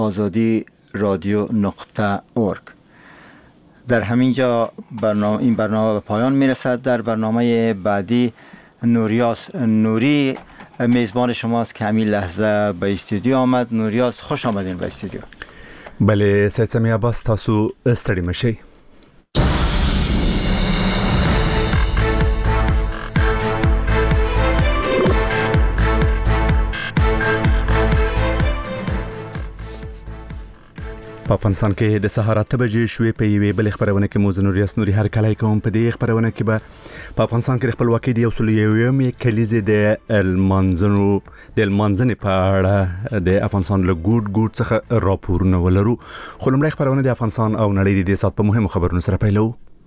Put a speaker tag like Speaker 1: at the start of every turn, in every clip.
Speaker 1: azadi.radio.org. در همین جا این برنامه به پایان میرسد. در برنامه بعدی نوریاس نوری میزبان شماست که همین لحظه به استودیو آمد. نوریاس خوش آمدین به استودیو.
Speaker 2: بله سید سمیع عباس، تاسو ستړي مشئ. په افغانستان کې د سهار 8 بجې شوې په یوې بل خبرونه کې موږ نوریاس نوري هر کله کوم په دې خبرونه کې به په افغانستان کې خپلواکي دی اصول یومي کلیزه د المنځنې په اړه د افغانستان له ګوټ څخه راپورونه ولرو. خو لمړی خبرونه د افغانستان او نړۍ د سات په مهمو خبرونو سره پیلو.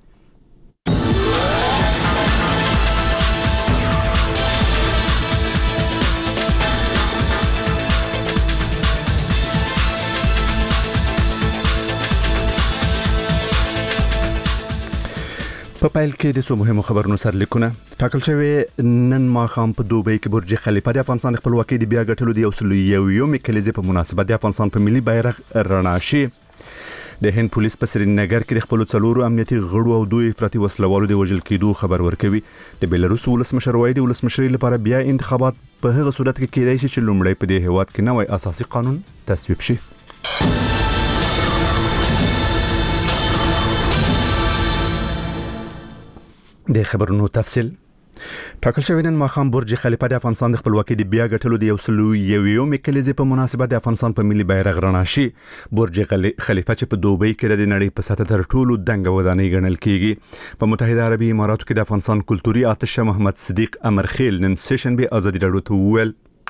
Speaker 2: په پیل کې د څو مهمو خبرونو سرلیکونه ټاکل شوی. نن ماښام په دوبۍ کې برج خلیفه د افغانستان خپلواکي د بیا ګټلو د یومي کلیزې په مناسبت د افغانستان په ملي بیرغ رڼا شي. د هند پولیس په سرینګر کې د خپل څلورو امنیتي غړو او دوی افراطي وسلوالو د وژل کېدو خبر ورکوي. د بیلاروس ولسمشر وايي د ولسمشرۍ لپاره بیا انتخابات په هغه صورت کې کېدای شي چې لومړی په دې هیواد کې نوی اساسي قانون تصویب شي. د خبرونو تفصیل ټاکل شوی. نن ماښام برج خلیفه د افغانستان د خپلواکۍ د بیا ګټلو د یومي کلیزې په مناسبت د افغانستان په ملي بیرغ رڼا شي. برج خلیفه چې په دوبۍ کې د نړۍ په سطح تر ټولو دنګه ودانۍ ګڼل کیږي. په متحده عربي اماراتو کې د افغانستان کلتوري آتشه محمد صدیق امرخیل نن سشنبه ازادي راډیو ته وویل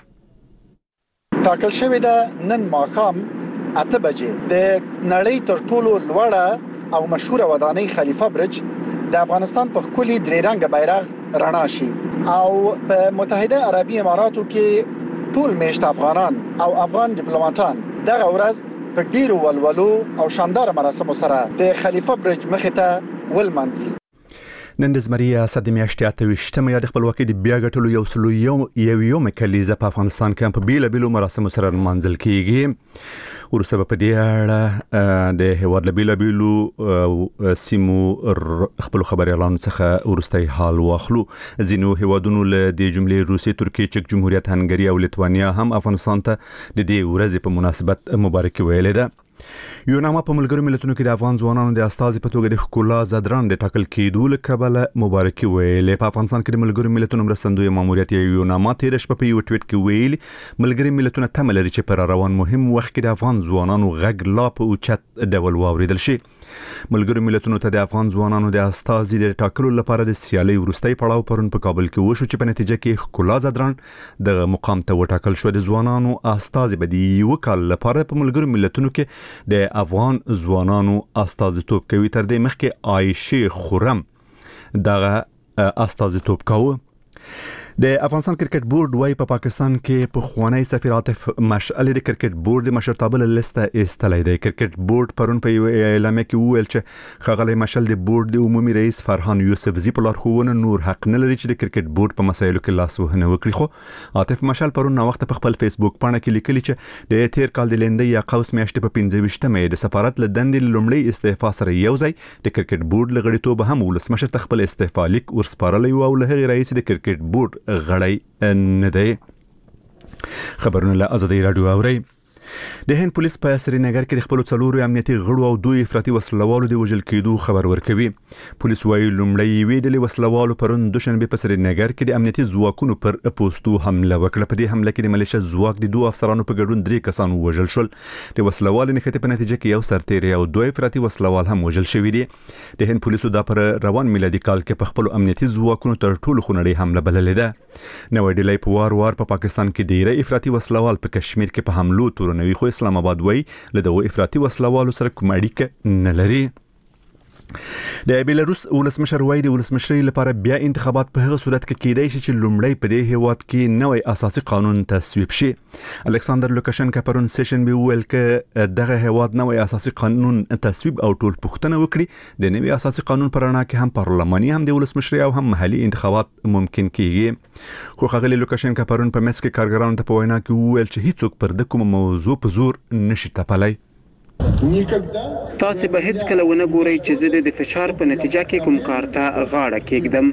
Speaker 3: ټاکل شوی د نن ماښام 8 بجې د نړۍ تر ټولو لوړه او مشهوره ودانۍ خلیفه برج د افغانستان په خولي درې رنګ بیرغ رڼا شي او په متحده عربي اماراتو کې ټول میشت افغانان او افغان ډیپلوماټان دغه ورځ په ډیرو ولولو او شاندار مراسمو سره د خلیفه برج مخې ته ولمانځي.
Speaker 2: نن د زمري اسد میاشتې 28مه د خپلواکۍ د بیا ګټلو یومي کلیزه په افغانستان کې په بیلابیلو مراسمو سره منځل کیږي. ورسره په دې اړه د هیواد له بیلابیلو سیمو خپل خبري اعلان څخه ورستۍ حال واخلو. ځینو هیوادونو له د جملې روسیې، ترکیې، چک جمهوریت، هنګري او لیتوانیا هم افغانستان ته د دې ورځې په مناسبت مبارکي ویلې ده. یوناما په ملګرو ملتونو کې د افغان ځوانانو د استازي په توګه د ښکلا زدران د ټاکل کېدو له کبله مبارکي ویلې. په افغانستان کې د ملګرو ملتونو مرستندوی ماموریت یوناما تیر شپه په یو ټویټ کې ویلي ملګري ملتونه تمه لري چې پر روان مهم وخت کې د افغان ځوانانو غږ لا په اوچت ډول واوریدل شي. ملګرو ملتونو ته د افغان ځوانانو د استازي د ټاکلو لپاره د سیالي وروستۍ پړاو پرون په کابل کې وشو چې په نتیجه کې ښکلا زدران د مقام ته وټاکل شو. د ځوانانو استازي به د یو کال لپاره په ملګرو ملتونو کې د افغان ځوانانو استازیتوب کوي. تر دې مخکې عایشه خورم دغه استازیتوب کاوه. د افغانستان کرکټ بورډ وايي په پاکستان کې په خوانی سفیر عاطف مشعل د کرکټ بورډ د مشرتابه لیسته ایستلای دی. کرکټ بورډ پرون په یو اعلامیه کې وویل چې ښاغلی مشعل د بورډ د عمومي رئیس فرحان یوسفزي په لارښوونه نور حق نه لري چې د کرکټ بورډ په مسایلو کې لاس وهنه وکړي. خو عاطف مشعل پرون نو وخت په خپل فیسبوک پاڼه کې لیکلي چې د تیر کال د لندې یا قوس میاشتې په 25مه د سفارت له دندې لومړی استعفا سره یو ځای د کرکټ بورډ لغړیتوب هم ولسمشر ته خپل استعفا لیک ورسپارلی او له هغې رئیس د کرکټ بورډ غړی نه دی. خبرونه له ازادي راډیو اوري. د هند پولیس په سرینګر کې د خپل څلورو امنیتي غړو او دوی افراطي وسلوالو د وژل کېدو خبر ورکوي. پولیس وايي لومړی وی د وسلوالو پرون دوشنبه په سرینګر کې د امنیتي ځواکونو پر پوسټو حمله وکړه. په دې حمله کې د ملیشیا ځواک د دوه افسرانو په ګډون 3 کسان وژل شول. د وسلوال نښتې په نتیجه کې یو سرتیری او دوه افراطي وسلوال هم وژل شوي دي. د هند پولیسو دا پر روان میلادي کال کې په خپل امنیتي ځواکونو تر ټولو خونړۍ حمله بللې ده. نو ډیلای په وار په پاکستان کې ډیره افراطي وسلوال په کشمیر کې په حملو تورنوي. خو اسلام آباد وایي له دغه افراطي وسلوالو سره کوم اړیکه نه لري. د بیلاروس ولسمشر وایي د ولسمشرۍ لپاره بیا انتخابات په هغه صورت کې کېدای شي چې لومړی په دې هیواد کې نوی اساسي قانون تصویب شي. الکساندر لوکاشنکا پرون سیشن به ویل کې دغه هیواد نوی اساسي قانون تصویب او ټول پوښتنه وکړي. د نوی اساسي قانون پر اړه کې هم پارلماني هم د ولسمشرۍ او هم محلي انتخابات ممکن کیږي. خو ښاغلي لوکاشنکا پرون په مس کې کارګرانو ته په وینا کې ویل چې هیڅوک پر د کوم موضوع په زور نشي تپلی.
Speaker 4: تاسو به هیڅ کله ونه ګورئ چې زه د فشار په نتیجه کې کوم کار ته غاړه کېږدم.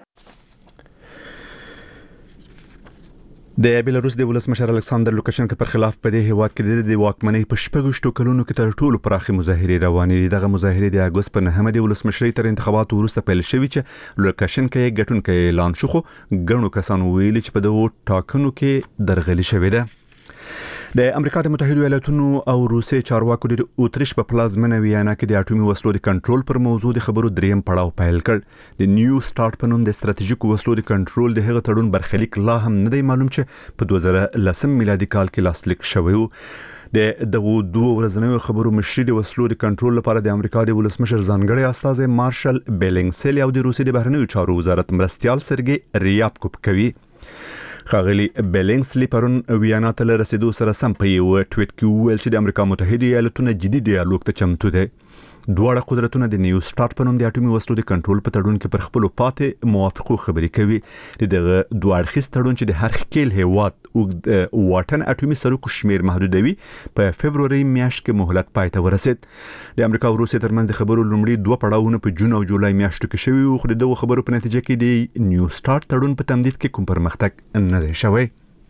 Speaker 2: د بیلاروس د ولسمشر الکساندر لوکاشنکا پر خلاف په دې هیواد کې د واکمنۍ په شپږشتو کلونو کې تر ټولو پراخې مظاهرې روانې دي. دغه مظاهرې د اګوست په 9 د ولسمشرۍ تر انتخاباتو وروسته پیل شوې چې لوکاشنکا یې ګټونکی اعلان شو، خو ګڼو کسانو ویلي چې په دغو ټاکنو کې درغلي شوې ده. د امریکا د متحده ایالاتونو او روسیې چارواکو د اوتریش په پلازمینه ویانا کې د اټومي وسلو د کنټرول پر موضوع د خبرو دریم پړاو پیل کړ. د نیو سٹارټ په نوم د استراتیژیکو وسلو د کنټرول د هغه تړون برخلیک لا هم نه دی معلوم چې په 2010 میلادي کال کې لاسلیک شوی و. د دغه دوه ورځنیو خبرو مشري د وسلو د کنټرول لپاره د امریکا د ولسمشر ځانګړي استاذ مارشل بیلینګسلی او د روسیې د بهرنیو چارو وزارت مرستيال سرګي ریابکوف کوي. ښاغلي بیلینګسلی پرون ویانا ته رسیدو سره سم په یو ټویټ کې ویل چې د امریکا متحده ایالاتونو جدي ډیالوګ ته چمتو دي. دواړه قدرتونه د نیو سٹارټ په نوم د اټومي وسلو د کنټرول په تړون کې پر خپل پاتې موافقو خبرې کوي. دغه دوه اړخیز تړون چې د هر ښکیل هیواد او واټن اټومي سرکو شمیر محدودوي په فبروري میاشت کې مهلت پای ته ورسید. د امریکا او روسیې ترمنځ د خبرو لومړی دوه پړاوونه په جون او جولای میاشتو کې شوي وو، خو دغه خبرو په نتیجه کې د نیو سٹارټ تړون په تمدید کې کوم پرمختګ نه دی شوی.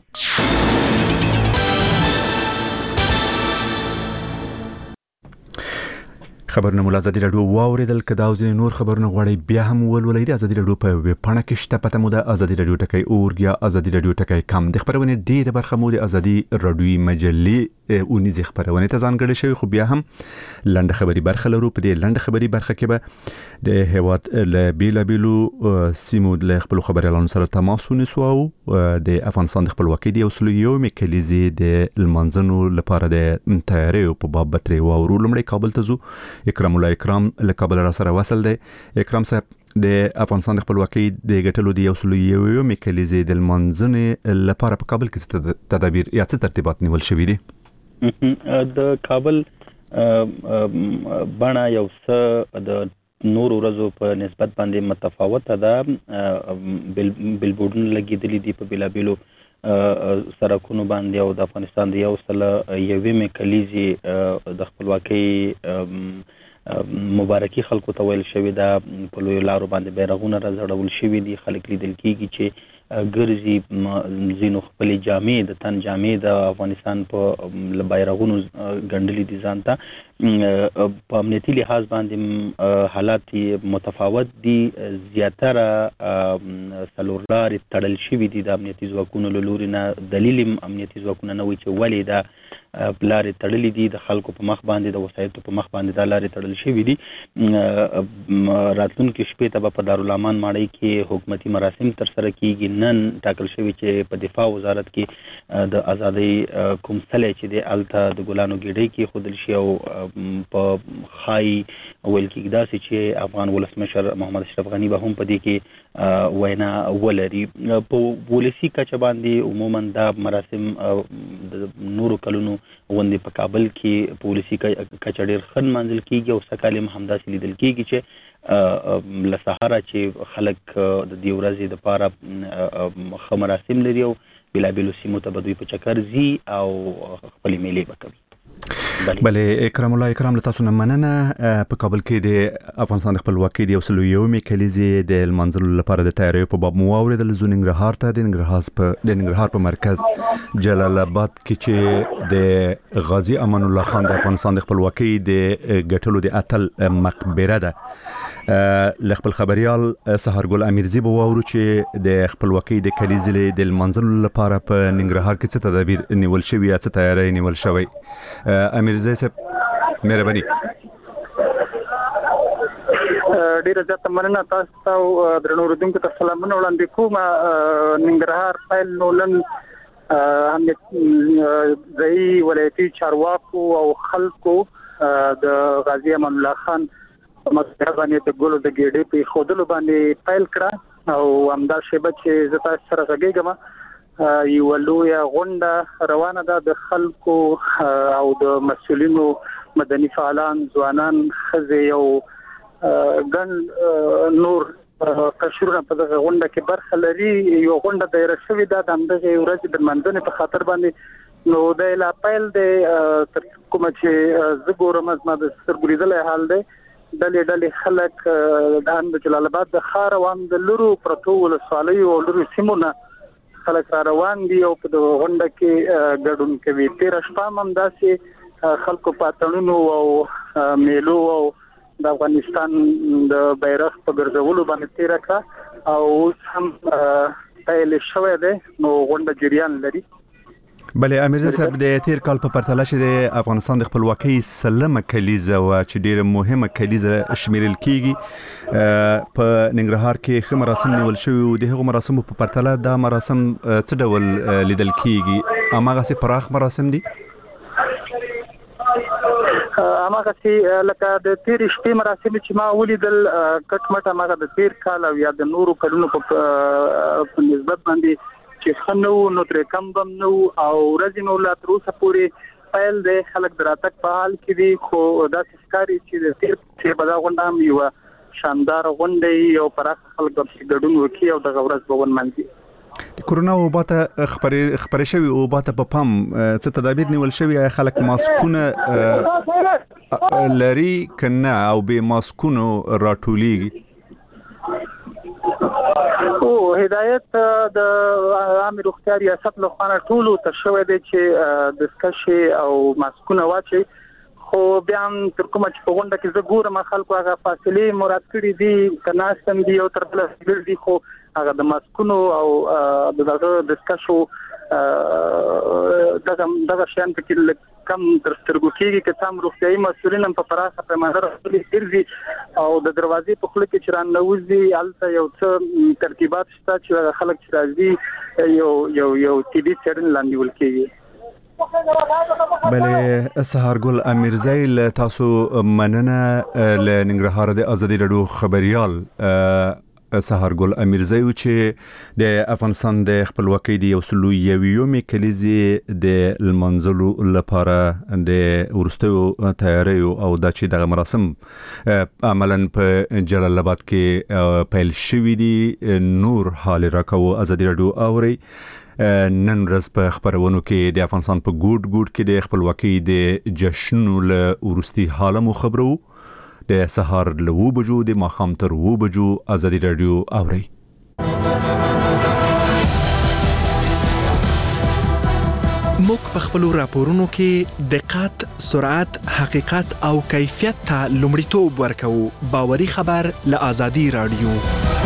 Speaker 2: خبرونه مو ازادي رادیو واوریدل. کدا او ځینې نور خبرونه غواړي بیا هم ولولئ د ازادي رادیو په ویب پاڼه کې شته. پته مو د ازادي رادیو ټکی اورګ یا ازادي رادیو ټکی کم. د خبرونه ډیره برخه مو د ازادي رادیو مجلې او نيزي خبرونه ته ځانګړې شوی، خو بیا هم لنډه خبري برخه لرو. په دې لنډه خبري برخه کې به د هیواد له بیلابیلو سیمو له خپل خبريالانو سره تماس ونیسو او د افغانستان د خپلواکۍ د اصول یو میکلیزي د المنځنو لپاره د تیاری په باب بتري او لومړی کابل ته زو. اکرام الله اکرام له کابل را سره وصل دی. اکرام صاحب، د افغانستان د خپلواکۍ د ګټلو د اصول یو میکلیزي د المنځنې لپاره په کابل کې تدابیر یا څه ترتیبات نیول شوي دي؟
Speaker 5: د کابل بڼه یو څه د نور ورځو په نسبت باندې متفاوته ده. بلبورډونه لګېدلي دي په بیلابیلو سرکونو باندې او د افغانستان د 101 کلیزي د خپلواکۍ مبارکي خلکو ته ویل شوې ده. په لویو لارو باندې بیرغونه راځړول شوي دي. خلک لیدل کېږي چې ګرځي ځینو خپلې جامې د تن جامې د افغانستان په بیرغونو ګنډلي دي ځان ته. په امنیتي لحاظ باندې حالات متفاوت دي. زیاتره څلور لارې تړل شوي دي د امنیتي ځواکونو له لوري نه. دلیل امنیتي ځواکونه نه وایي چې ولې دا لارې تړلې دي. د خلکو په مخ باندې د وسایطو په مخ باندې دا لارې تړل شوي دي. راتلونکي شپې ته به په دارالامان ماڼۍ کې حکومتي مراسم ترسره کیږي. نن ټاکل شوي چې په دفاع وزارت کې د ازادۍ کوم څلی چې دی هلته د ګلانو ګېډۍ کېښودل شي او په ښایي ویل کېږي داسې چې افغان ولسمشر محمد اشرف غني به هم په دې کې وینا ولري. په ولسي کچه باندې عموما دا مراسم د نورو کلونو غوندې په کابل کې په ولسي کچه ډېر ښه نمانځل کېږي او سږکال هم همداسې لیدل کېږي چې له سهاره چې خلک د دې ورځې دپاره ښه مراسم لري او بیلابیلو سیمو ته به دوی په چکر ځي او خپلې میلې به کوي.
Speaker 2: بله اکرام الله اکرام، له تاسو نه مننه. په کابل کې د افغانستان د خپلواکۍ د اصول یو میکلیزي د المنځلو لپاره د تیاریو په باب مو واورېدل. زه ننګرهار ته د ننګرهار په مرکز جلال آباد کې چې د غازی امان الله خان د افغانستان د خپلواکۍ د ګټلو د اتل مقبره ده. له خپل خبريال سحرګل امیرزی به واورو چې د خپلواکۍ د کلیزې د المنځلو لپاره په ننګرهار کې څه تدابیر نیول شوي یا څه تیاری نیول شوی. امیرزی صاحب مهرباني.
Speaker 6: ډیره زیاته مننه تاسو ته درنو اوریدونکو ته سلامونه وړاندې کوم. ننګرهار فایل نولن ځایي ولایتي چارواکو او خلکو د غازی امان الله خان مګر باندې د ګولو د ګډې په خودلو باندې فایل کړه او همدا شیبه چې زه تاسو سره غږیږم یو لوی غونډه روانه ده د خلکو او د مسؤلینو مدني فعالان ځوانان خزه او ګن نور قشرونه په دغه غونډه کې برخه لري یو غونډه دایره شوې ده د همدغه ورځې د منځنۍ په خاطر باندې نو د لا پیل د کوم چې زګورم از ما د سترګریدل حال دی ډلې خلک د جلال آباد د خار وان د لورو پروتو ولسوالۍ او لورو سیمونه خلک روان دي او په غونډه کې ګډون کوي تیر شپه هم داسې خلکو پاتړونو او میلو او د افغانستان د بیرغ په ګرځولو باندې تیر کړه او هم پیل شوې ده نو غونډه جریان لري.
Speaker 2: بله امیرزا صاحب د تیر کال په پرتله چې افغانستان د خپلواکۍ سلمه کلیزه او چې ډیره مهمه کلیزه شمیرل کیږي په ننګرهار کې خو مراسم نیول شوی او د هغو مراسمو په پرتله دا مراسم څه ډول لیدل کیږي اماغه سي پراخ مراسم دي
Speaker 6: اماغه سي لکه د تیر شپې مراسم چې ما ولیدل کټمټ اماغه د تیر کال او یا د نورو کلونو په نسبت باندې چې خنو نو تر کم بم نو او رزینو لا تر اوسه پورې فایل د خلک دراتک په حال کې دي خو دا ښکاری چې د تیر په بدا غونډه هم یو شاندار غونډه یو پراخ خلک د ګډون وکي او د غورز بون منځي
Speaker 2: د کورونا وبات خبرې شوی او وبات په پام څه تدابیر نیول شوی خلک ماسکونه لري کنه او به ماسکونو راټولېږي
Speaker 6: او هدایت د عام روغتیا ریاست له خوا ټولو ته شوې ده چې د سکشي او ماسکونه واچي خو بیا تر کومه چې په غونډه کې زه ګورم خلکو هغه فاصله مراد کړی دي کناستم دي او تر بل دي خو هغه د ماسکونو او د سکشو دغه شان کې کم تر سترګو کېږي چې تام روغتيایي مسؤلین هم په پراخه پیمانه راغلي ګرځي او د دروازې په خله کې چران نوځي الته یو څه ترتیبات شته چې خلک چې راځي یو تیبي چرن لاندې ول کېږي.
Speaker 2: بله سهارګل امیرزیل تاسو مننه ل ننګرهار د ازادي رادیو خبريال سهارګل امیرزی چې د افغانستان د خپلواکۍ د یوسلویومې کلیزې د المنزلو لپاره د ورستیو تیاری او د چې د مراسم عملاً په جلال آباد کې پیل شوی دي نور حال راکو ازادي رادیو اوري نن ورځ په خبرونو کې د افغانستان په ګوټ کې د خپلواکۍ د جشنونو له ورستي حالمو خبرو د سهار له 2 بجو د ماخام تر 2 بجو ازادي رادیو اوري.
Speaker 7: موږ په خپل راپورونو کې دقت، سرعت، حقیقت او کیفیت ته لومړیتوب ورکوو. باوري خبر له ازادي رادیو.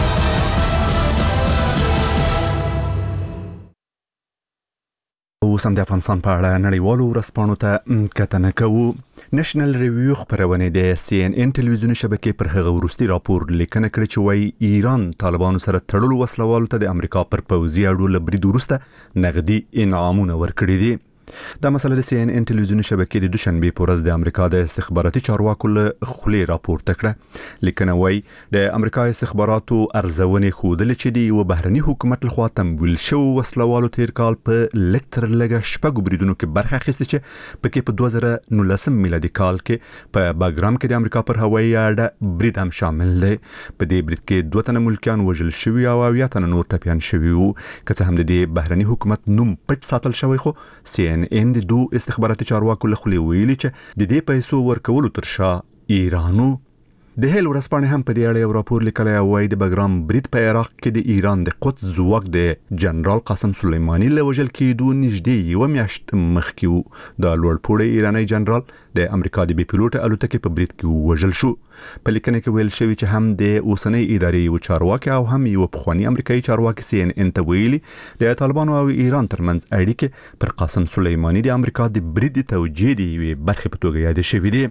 Speaker 2: اوس هم د افغانستان په اړه نړیوالو ورځپاڼو ته کتنه کوو. نېشنل ریویو خبرونه د CNN ټلویزیوني شبکې پر هغه ورستي راپور لیکنه کړې چې وايي ایران طالبانو سره تړلو وسلوالو ته د امریکا پر پوځي اړو لبرید وروسته نغدي انعامونه ورکړي دي. دا مسله د CNN ټلویزیوني شبکې د دوشنبه په ورځ د امریکا د استخباراتي چارواکو له خولې راپورته کړه. لیکنه وايي د امریکا استخباراتو ارزونې ښودلې چې د یو بهرني حکومت لخوا تمویل شوی وسلوالو تیر کال په لکتر لګه شپږ بریدونو کې برخه اخیسته چې پکې په 2019 میلادي کال کې په باګرام کې د امریکا پر هوایي اډه برید هم شامل دی. په دې برید کې 2 تنه ملکیان وژل شوي او 8 تنه نور ټپیان شوي وو. که څه هم د دې بهرني حکومت نوم پټ ساتل شوی خو CNN د دوه استخباراتي چارواکو له خولې ویلي چې د دې پیسو ورکولو تر شا ایرانو. د هیل ورځپاڼې هم په دې اړه یو راپور لیکلی او وايي د بګرام برید په عراق کې د ایران د قدس ځواک د جنرال قاسم سلیماني له وژل کېدو نږدې یوه میاشت مخکې وو. د لوړپوړی ایرانی جنرال د امریکا د بې پیلوټه الوتکې په برید کې وژل شو. په لیکنه کې ویل شوی چې هم د اوسنۍ ادارې یو چارواکي او هم یو پخوانی امریکایي چارواکي CNN ته ویلي د طالبانو او ایران ترمنځ اړیکې پر قاسم سلیماني د امریکا د برید توجیه دی یوې برخې په توګه یاد شوې دي.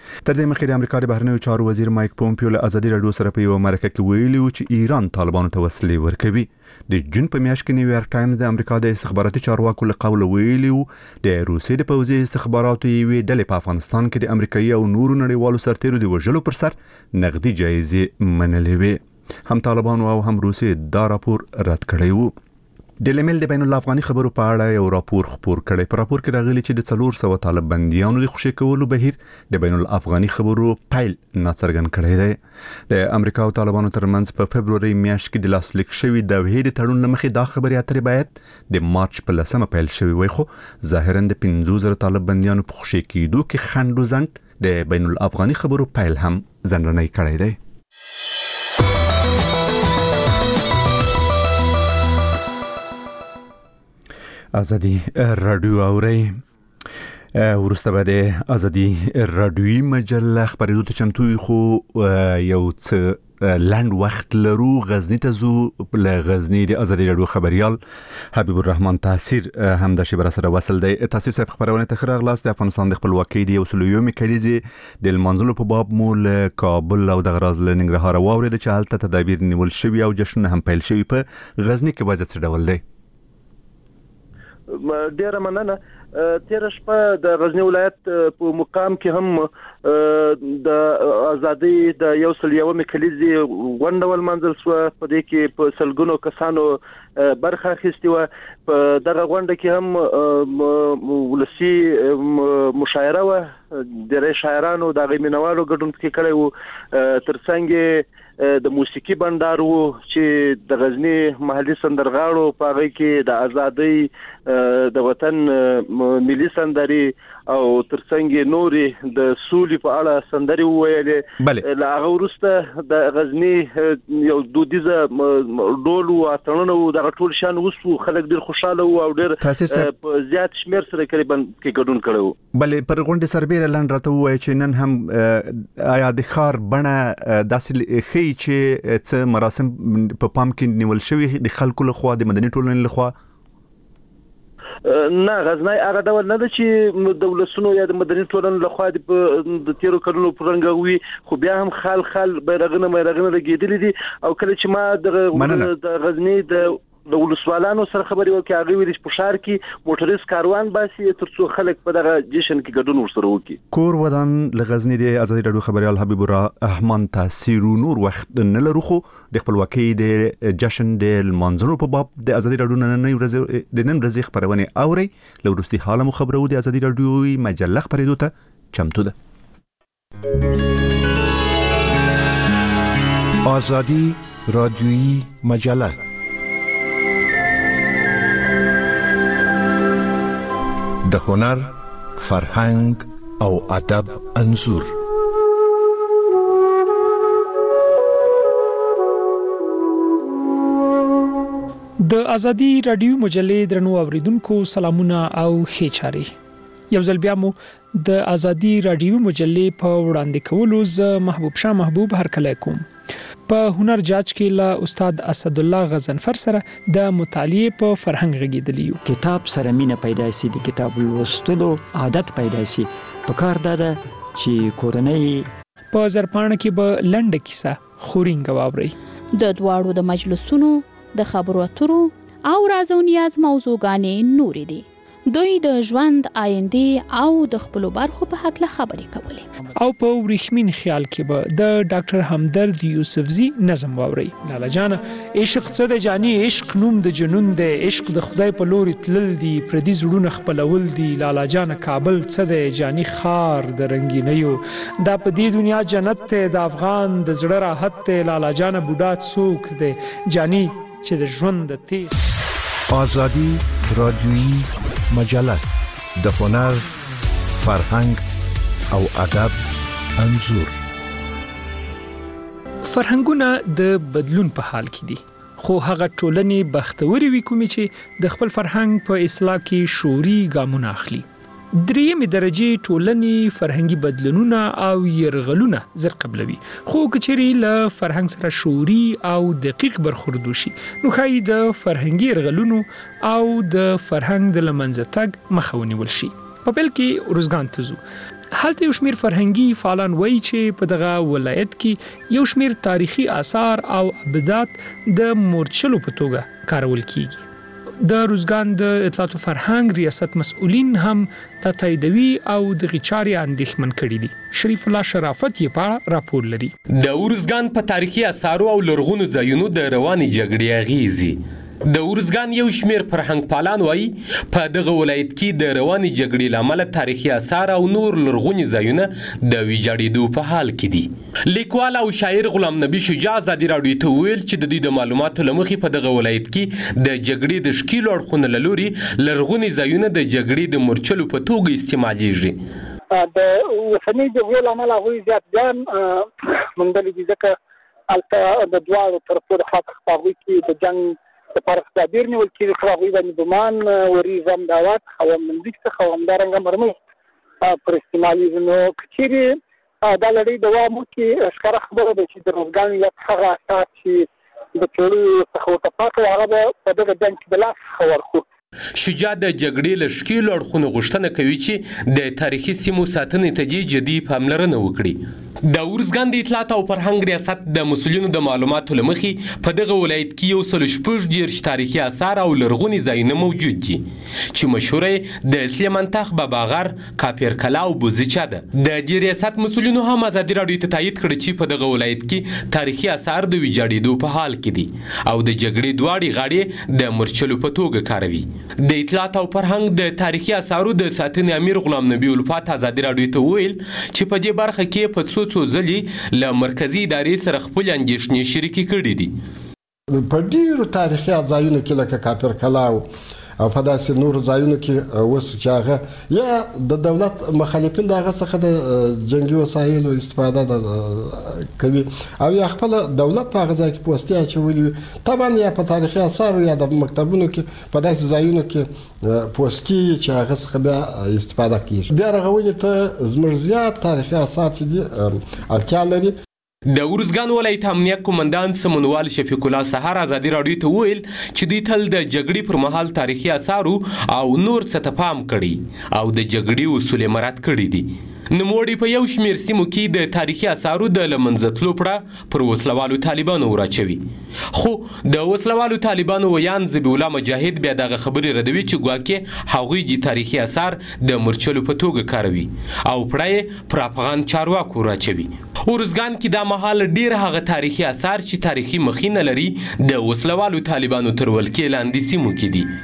Speaker 2: تر دې مخکې د امریکا د بهرنیو چارو وزیر مایک پومپیو له ازادي رادیو سره په یو مرکه کې ویلي و چې ایران طالبانو ته وسلې ورکوي. د جون په میاشت کې نیویارک ټایمز د امریکا د استخباراتي چارواکو له قوله ویلي و د روسیې د پوځي استخباراتو یوې ډلې په افغانستان کې د امریکایي او نورو نړیوالو سرتیرو د وژلو پر سر نقدي جایزې منلې وې. هم طالبانو او هم روسیې دا راپور رد کړی و. د لیمل د بین الافغاني خبرو په اړه یو راپور خپور کړي. په راپور کې راغلي چې د 400 طالب بنديانو د خوشي کولو بهیر د بین الافغاني خبرو پیل ناڅرګند کړی دی. د امریکا او طالبانو ترمنځ په فبروري میاشت کې د لاسلیک شوی د وحید تړون لمخې دا خبري اترې باید د مارچ په 10 پیل شوی وي، خو ظاهرا د 50,000 طالب بنديانو په خوشي کېدو کې خند وزند د بین الافغاني خبرو پیل هم ځنډنی کړی دی. ازادي رادیو اوري ورسته به د ازادي رادیوي مجله خبرېدو ته چمتو خو یو څه لاند وخت لرو. غزنی ته زو له غزنی د ازادي رادیو خبريال حبیب الرحمن تاثیر هم د شبر سره وصل دی. تاثیر صاحب خبرونه ته خراغلاس د افغانستان د خپلواکۍ د یوسلویومي کلیزې د منځلو په باب مول کابل او د غراز له ننګرهار واورید چې حالت تدابیر نیول شوی او جشن هم پیل شوی. په غزنی کې وضعیت څه ډول دی؟
Speaker 8: ډیره مننه. تیر شپه د غزنی ولایت په مقام کې هم د ازادي د یوسلویومي کلیزې غونډه ولمنځل شو. په دې کې په سلګونو کسانو برخه اخیستې و. په دغه غونډه کې هم ولسی مشاعره و. ډېر شاعرانو د غیمنوالو ګډون کې کړی و. ترڅنګ د موسیقي بندار وو چې د غزنی محلي سندرغاړو په هغه کې د ازادۍ د وطن ملي سندري او ترڅنګ نوري د سولې په اړه سندري وویلې. له هغه وروسته د غزنی یو دودیزه ډول او اتڼونه او د ټول شان وسو خلک ډیر خوشاله او ډیر په زیات شمیر سره قریبا کې ګډون کړو.
Speaker 2: بلې پر غونډه سربېره لاند راته وایي چې نن هم آیا د خار بڼه داسې خي چې څه مراسم په پام کې نیول شوی د خلکو لخوا د مدني ټولنې لخوا؟
Speaker 8: نه، غزنی هغه ډول نه ده چې د ولسونو یا د مدني ټولنې لخوا د تیرو کلونو پرنګوي، خو بیا هم خال بیرغونه لګېدلې دي. او کله چې ما د غزنی د ولسوالانو سره خبرې وکړې، هغه ویل چې په ښار کې موټریس کاروان باسي ترڅو خلک په دغه جشن کې ګډون ورسره وکړي.
Speaker 2: کور ودان له غزنی د ازادي رادیو خبريال حبیب الرحمن تاثیر نور وخت نه لرو، خو د خپلواکۍ د جشن د منځلو په باب د ازادي رادیو نن ورځې خبرونه اوري. له وروستي حاله مو خبرو د ازادي رادیو مجله خبرېدو ته چمتو ده.
Speaker 9: ازادي رادیویی مجله د هنر، فرهنګ او ادب انځور.
Speaker 10: د ازادي رادیو مجلې درنو اوریدونکو سلامونه او ښه چاري. یو ځل بیا مو د ازادي رادیو مجلې په وړاندې کولو ز محبوب هرکلی کوم. په هنر جاج کې له استاد اسد الله غزنفر سره د مطالعې په فرهنګ غږیدلی یو.
Speaker 11: کتاب سره مینه پیدا شي، د کتاب لوستلو عادت پیدا شي. په کار ده چې کورنۍ
Speaker 10: په زرپاڼه کې به لنډه کیسه خورینګ واوري.
Speaker 12: د دواړو د مجلسونو د خبرو اترو او راز او نیاز موضوعګانې نورې دي. دوی د ژوند آینده او د خپل برخو په حق له خبرې کولې.
Speaker 10: او په ورېښمین خیال کې به د ډاکټر همدرد یوسفزي نظم واوري. لالا جان عشق څه د جاني عشق نوم د جنون د عشق د خدای په لوري تلل دي، پردي زړونه خپلول دي. لالا جان کابل څه د جاني خار د رنگینیو، دا په دې دنیا جنت ته د افغان د زړه راحت ته. لالا جان بوډا څوک دی جاني چې د ژوند د تیر.
Speaker 9: ازادي رادیویی مجله د هنر، فرهنګ او ادب انځور.
Speaker 10: فرهنګونه د بدلون په حال کې دي، خو هغه ټولنې بختوري وي کومې چې د خپل فرهنګ په اصلاح کې شعوري ګامونه اخلي. درېیمې درجې ټولنې فرهنګي بدلونونه او یرغلونه زر قبلوي، خو کچېرې له فرهنګ سره شعوري او دقیق برخورد وشي نو ښایي د فرهنګي یرغلونو او د فرهنګ د له منځه تګ مخه ونیول شي. په بل کې ارزګان ته ځو. هلته یو شمیر فرهنګي فعالان وایي چې په دغه ولایت کې یو شمیر تاریخي آثار او ابدات د مورچلو په توګه کارول کیږي. د روزګان د اطلاعات او فرهنګ ریاست مسؤلین هم د تاییدوي او د غچاري اندېښمن کړي دي. شریف الله شرافت یې په راپور لري.
Speaker 13: د ورزګان په تاریخي آثارو او لرغونو ځایونو د رواني جګړې اغیزې. د ورزګان یو شمیر فرهنګ پالان وایي په دغه ولایت کې د رواني جګړې لامل تاریخي آثار او نور لرغوني ځایونه د ویجاړېدو په حال کې دي. لیکوال او شاعر غلام نبی شجاع ازادي راډیو ته ویل چې د دې د معلوماتو لمخې په دغه ولایت کې د جګړې د شکیلو اړخونو له لوري لرغوني ځایونه د جګړې د مورچلو په توګه استعمالېږي.
Speaker 6: د وسنۍ جګړې لامل هغوی زیات ځان موندلي دي، ځکه هلته د دواړو طرفو د خوا په هغوی کې د جنګ لپاره تدابیر نیول کېږي، خو هغوی باندې ګمان وریځ امداوات او منځک څخه همدارنګه مرمۍ پر استعمالېږي. نو که چیرې دا لړۍ دوام وکړي، ښکاره خبره ده چې د روزګان ولایت هغه آثار چې د پیړیو څخه ورته پاتې هغه به په دغه جنګ کې د لاس څخه ورکړو.
Speaker 13: شجاع د جګړې له شکیلو اړخونو غوښتنه کوي چې د تاریخي سیمو ساتنې ته جدي پاملرنه وکړي. د ورزګان د اطلاعات او فرهنګ ریاست د مسؤلینو د معلوماتو لمخې په دغه ولایت کې 146 تاریخي آثار او لرغوني ځایونه موجود دي چې مشهوره د سلیمان تخ بابا غر، کاپیر کلا او بوزچا ده. د دې ریاست مسؤلینو هم ازادي راډیو ته تایید کړی چې په دغه ولایت کې تاریخي آثار د ویجاړېدو په حال کې دي او د جګړې دواړې غاړې د مورچلو په توګه کاروي. د اطلاعات او فرهنګ د تاریخي آثارو د ساتنې امیر غلام نبی الفات ازادي راډیو ته ویل چې په دې برخه کې په څو ځلې له مرکزي ادارې سره خپل اندېښنې شریکې کړې دي.
Speaker 14: په ډیرو تاریخي ځایونو کې لکه کاپیر کلا او په داسې نورو ځایونو کې اوس چې هغه یا د دولت مخالفین د هغه څخه د جنګي وسایلو استفاده کوي او یا خپل دولت په هغه ځای کې پوستې اچولي، طبعا یا په تاریخي آثارو یا د مکتبونو کې په داسې ځایونو کې پوستې چې هغه څخه بیا استفاده کیږي. بیا رغونې ته زموږ زیات تاریخي آثار چې دي اړتیا لري.
Speaker 13: د ورزګان ولایت امنیه قومندان سمونوال شفیق الله سهار ازادي راډیو ته ویل چې دوی تل د جګړې پر مهال تاریخي آثارو او نور څه ته پام کړي او د جګړې اصول مراعات کړي دي. نوموړي په یو شمیر سیمو کې د تاریخي آثارو د له منځه تلو پړه پر وسلوالو طالبانو وراچوي، خو د وسلوالو طالبانو ویان ذبیح الله مجاهد بیا دغه خبرې ردوي چې ګواکې هغوی د تاریخي آثار د مورچلو په توګه کاروي او پړه یې پر افغان چارواکو وراچوي. ورزګان کې دا مهال ډیر هغه تاریخي آثار چې تاریخي مخینه لري د وسلوالو طالبانو تر ولکې لاندې سیمو کې دي.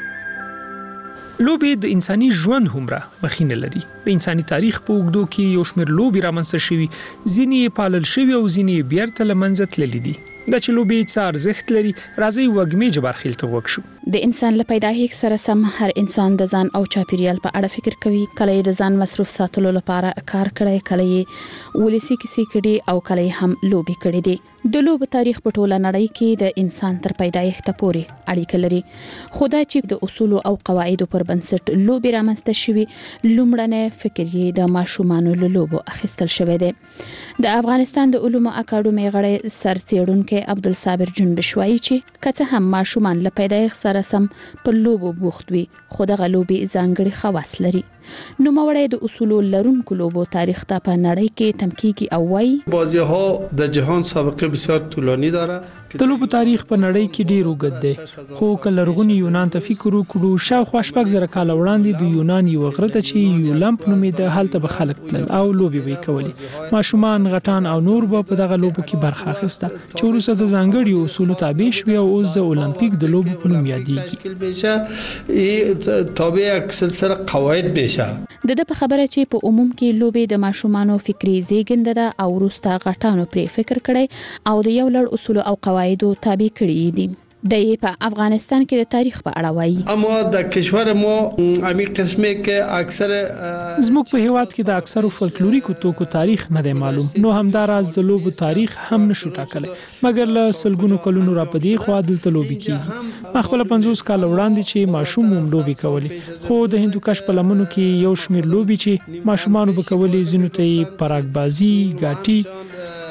Speaker 10: لوبې د انساني ژوند همره مخینه لري. د انساني تاریخ په اوږدو کې یو شمېر لوبې رامنځته شوي، ځینې یې پالل شوي او ځینې یې بیرته له منځه تللي دي. دا چې لوبې څه ارزښت لري، راځئ وږمې جبارخیل ته غوږ شو.
Speaker 12: د انسان له پیدایښت سره سم هر انسان د ځان او چاپیریال په اړه فکر کوي. کله یې د ځان مصروف ساتلو لپاره کار کړی، کله یې ولسی کیسې کړي او کله یې هم لوبې کړي دي. د لوبو تاریخ په ټوله نړۍ کې د انسان تر پیدایښت پورې اړیکه لري. خو دا چې د اصول او قواعدو پر بنسټ لوبې رامنځته شوي، لومړنی فکر یې د ماشومانو له لوبو اخیستل شوی دی. د افغانستان د علومو اکاډمۍ غړی سرڅېړونکی عبدالصابر جنبش وایي چې که څه هم ماشومان له پیدایښت سره سم په لوبو بوخت وي، خو دغه لوبې ځانګړي خواص لري. نوموړی د اصولو لرونکو لوبو تاریخ ته په نړۍ کې تم کیږي او وایي
Speaker 15: بازی‌ها د جهان سابقه بسیار طولانی داره.
Speaker 10: د لوبو تاریخ په نړۍ کې ډیر اوږد دی، خو که لرغوني یونان ته فکر وکړو، شاوخوا 6,000 کاله وړاندې د یونان یو غره ته چې یولمپ نومېده، هلته به خلک تلل او لوبې به یې کولې. ماشومان، غټان او نور به په دغه لوبو کې برخه اخیسته چې وروسته د ځانګړي اصولو تابع شوي او اوس د اولمپیک د لوبو په نوم یادېږي.
Speaker 15: تابع یک سلسله قواعد بشه.
Speaker 12: د په خبره چې په عموم کې لوبې د ماشومانو فکری زیږنده ده او وروسته غټانو پرې فکر کړي او د یو لړ اصول او قواعدو تابع کړي دي. د په افغانستان کې د تاریخ په اړه وایي.
Speaker 15: اما د کشور ما امی قسمه کې اکثر
Speaker 10: زموږ په هیواد کې د اکثرو فولکلوریکو توکو تاریخ نه دی معلوم، نو همداراز د لوبو تاریخ هم نشو ټاکلی، مګر له سلګونو کلونو را پدې خو دلته لوبې کیږي. ما خپل 50 کال وړاندې چې ماشوم هم لوبې کولې، خو د هندوکش په لمنو کې یو شمیر لوبې چې ماشومان به کولې، زینو ته پراګ بازی، ګاټي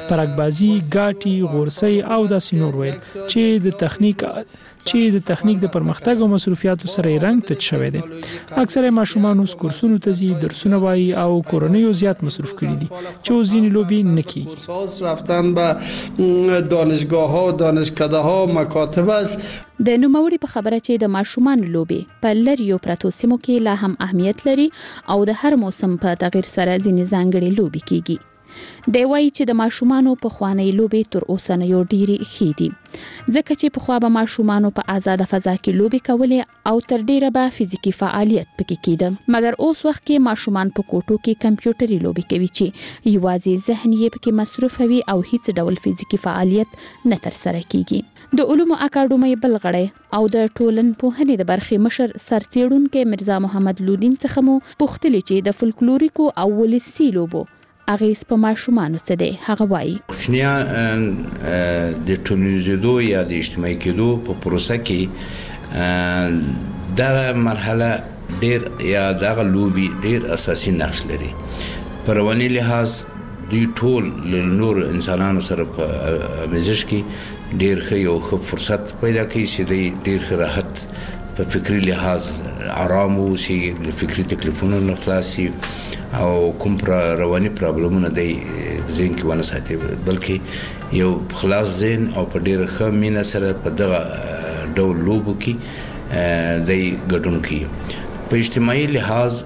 Speaker 10: پرګبازي، ګاټي، غورسي او داسې نور ویل چې د تخنیک د پرمختګ او مصروفیاتو سره رنګ تچ شوی دی. اکثره ماشومان اوس کورسونو ته ځي، درسونه وایي او کورنۍ زیات مصروف کړي دي چې ځینې لوبي نه کیږي.
Speaker 15: رفتن به دانشگاه‌ها، دانشکده‌ها، مکاتب است.
Speaker 12: د نوموړي په خبره چې د ماشومان لوبي په لریو پرتو سیمو کې لا هم اهمیت لري او د هر موسم په تغیر سره ځینې ځانګړي لوبي کیږي. دی وایي چې د ماشومانو په خواني لوبي تر اوسنیو ډيري ښې دي، ځکه چې په خوا به ماشومانو په آزاد فضا کې لوبي کولې او تر ډیره به فزیکی فعالیت پکې کېده. مګر اوس وخت کې ماشومان په کوټو کې کمپیوټري لوبي کوي چې یوازې ذهن یې پکې مصروف وي او هیڅ ډول فزیکی فعالیت نه تر سره کیږي. د علومو اکاډمۍ بل غړی او د ټولنپوهنې د برخې مشر سرڅېړونکو مرزا محمد لودین څخه مو پوښتنه چې د فولکلوریکو او ولسي لوبو اغیز په ماشومانو څه دی. هغه وایي
Speaker 16: کوچنیان د ټولنیزېدو یا د اجتماعي کېدو په پروسه کې دا مرحله ډیر یا دا لوبي ډیر اساسي نقش لري. په رواني لحاظ دوی ټول له نور انسانانو سره په مزج کې ډیر ښه یو ښه فرصت پیدا کوي چې دوی ډیر ښه راحت په فکری لحاظ آرام اوسي، فکری تکلیفونو نه خلاصي او کوم رواني پرابلمونه دی ذهن کې ونه ساتي، بلکې یو خلاص ذهن او په ډیر ښه مینه سره په دغه ډول لوبو کې دی ګډون کوي. په اجتماعي لحاظ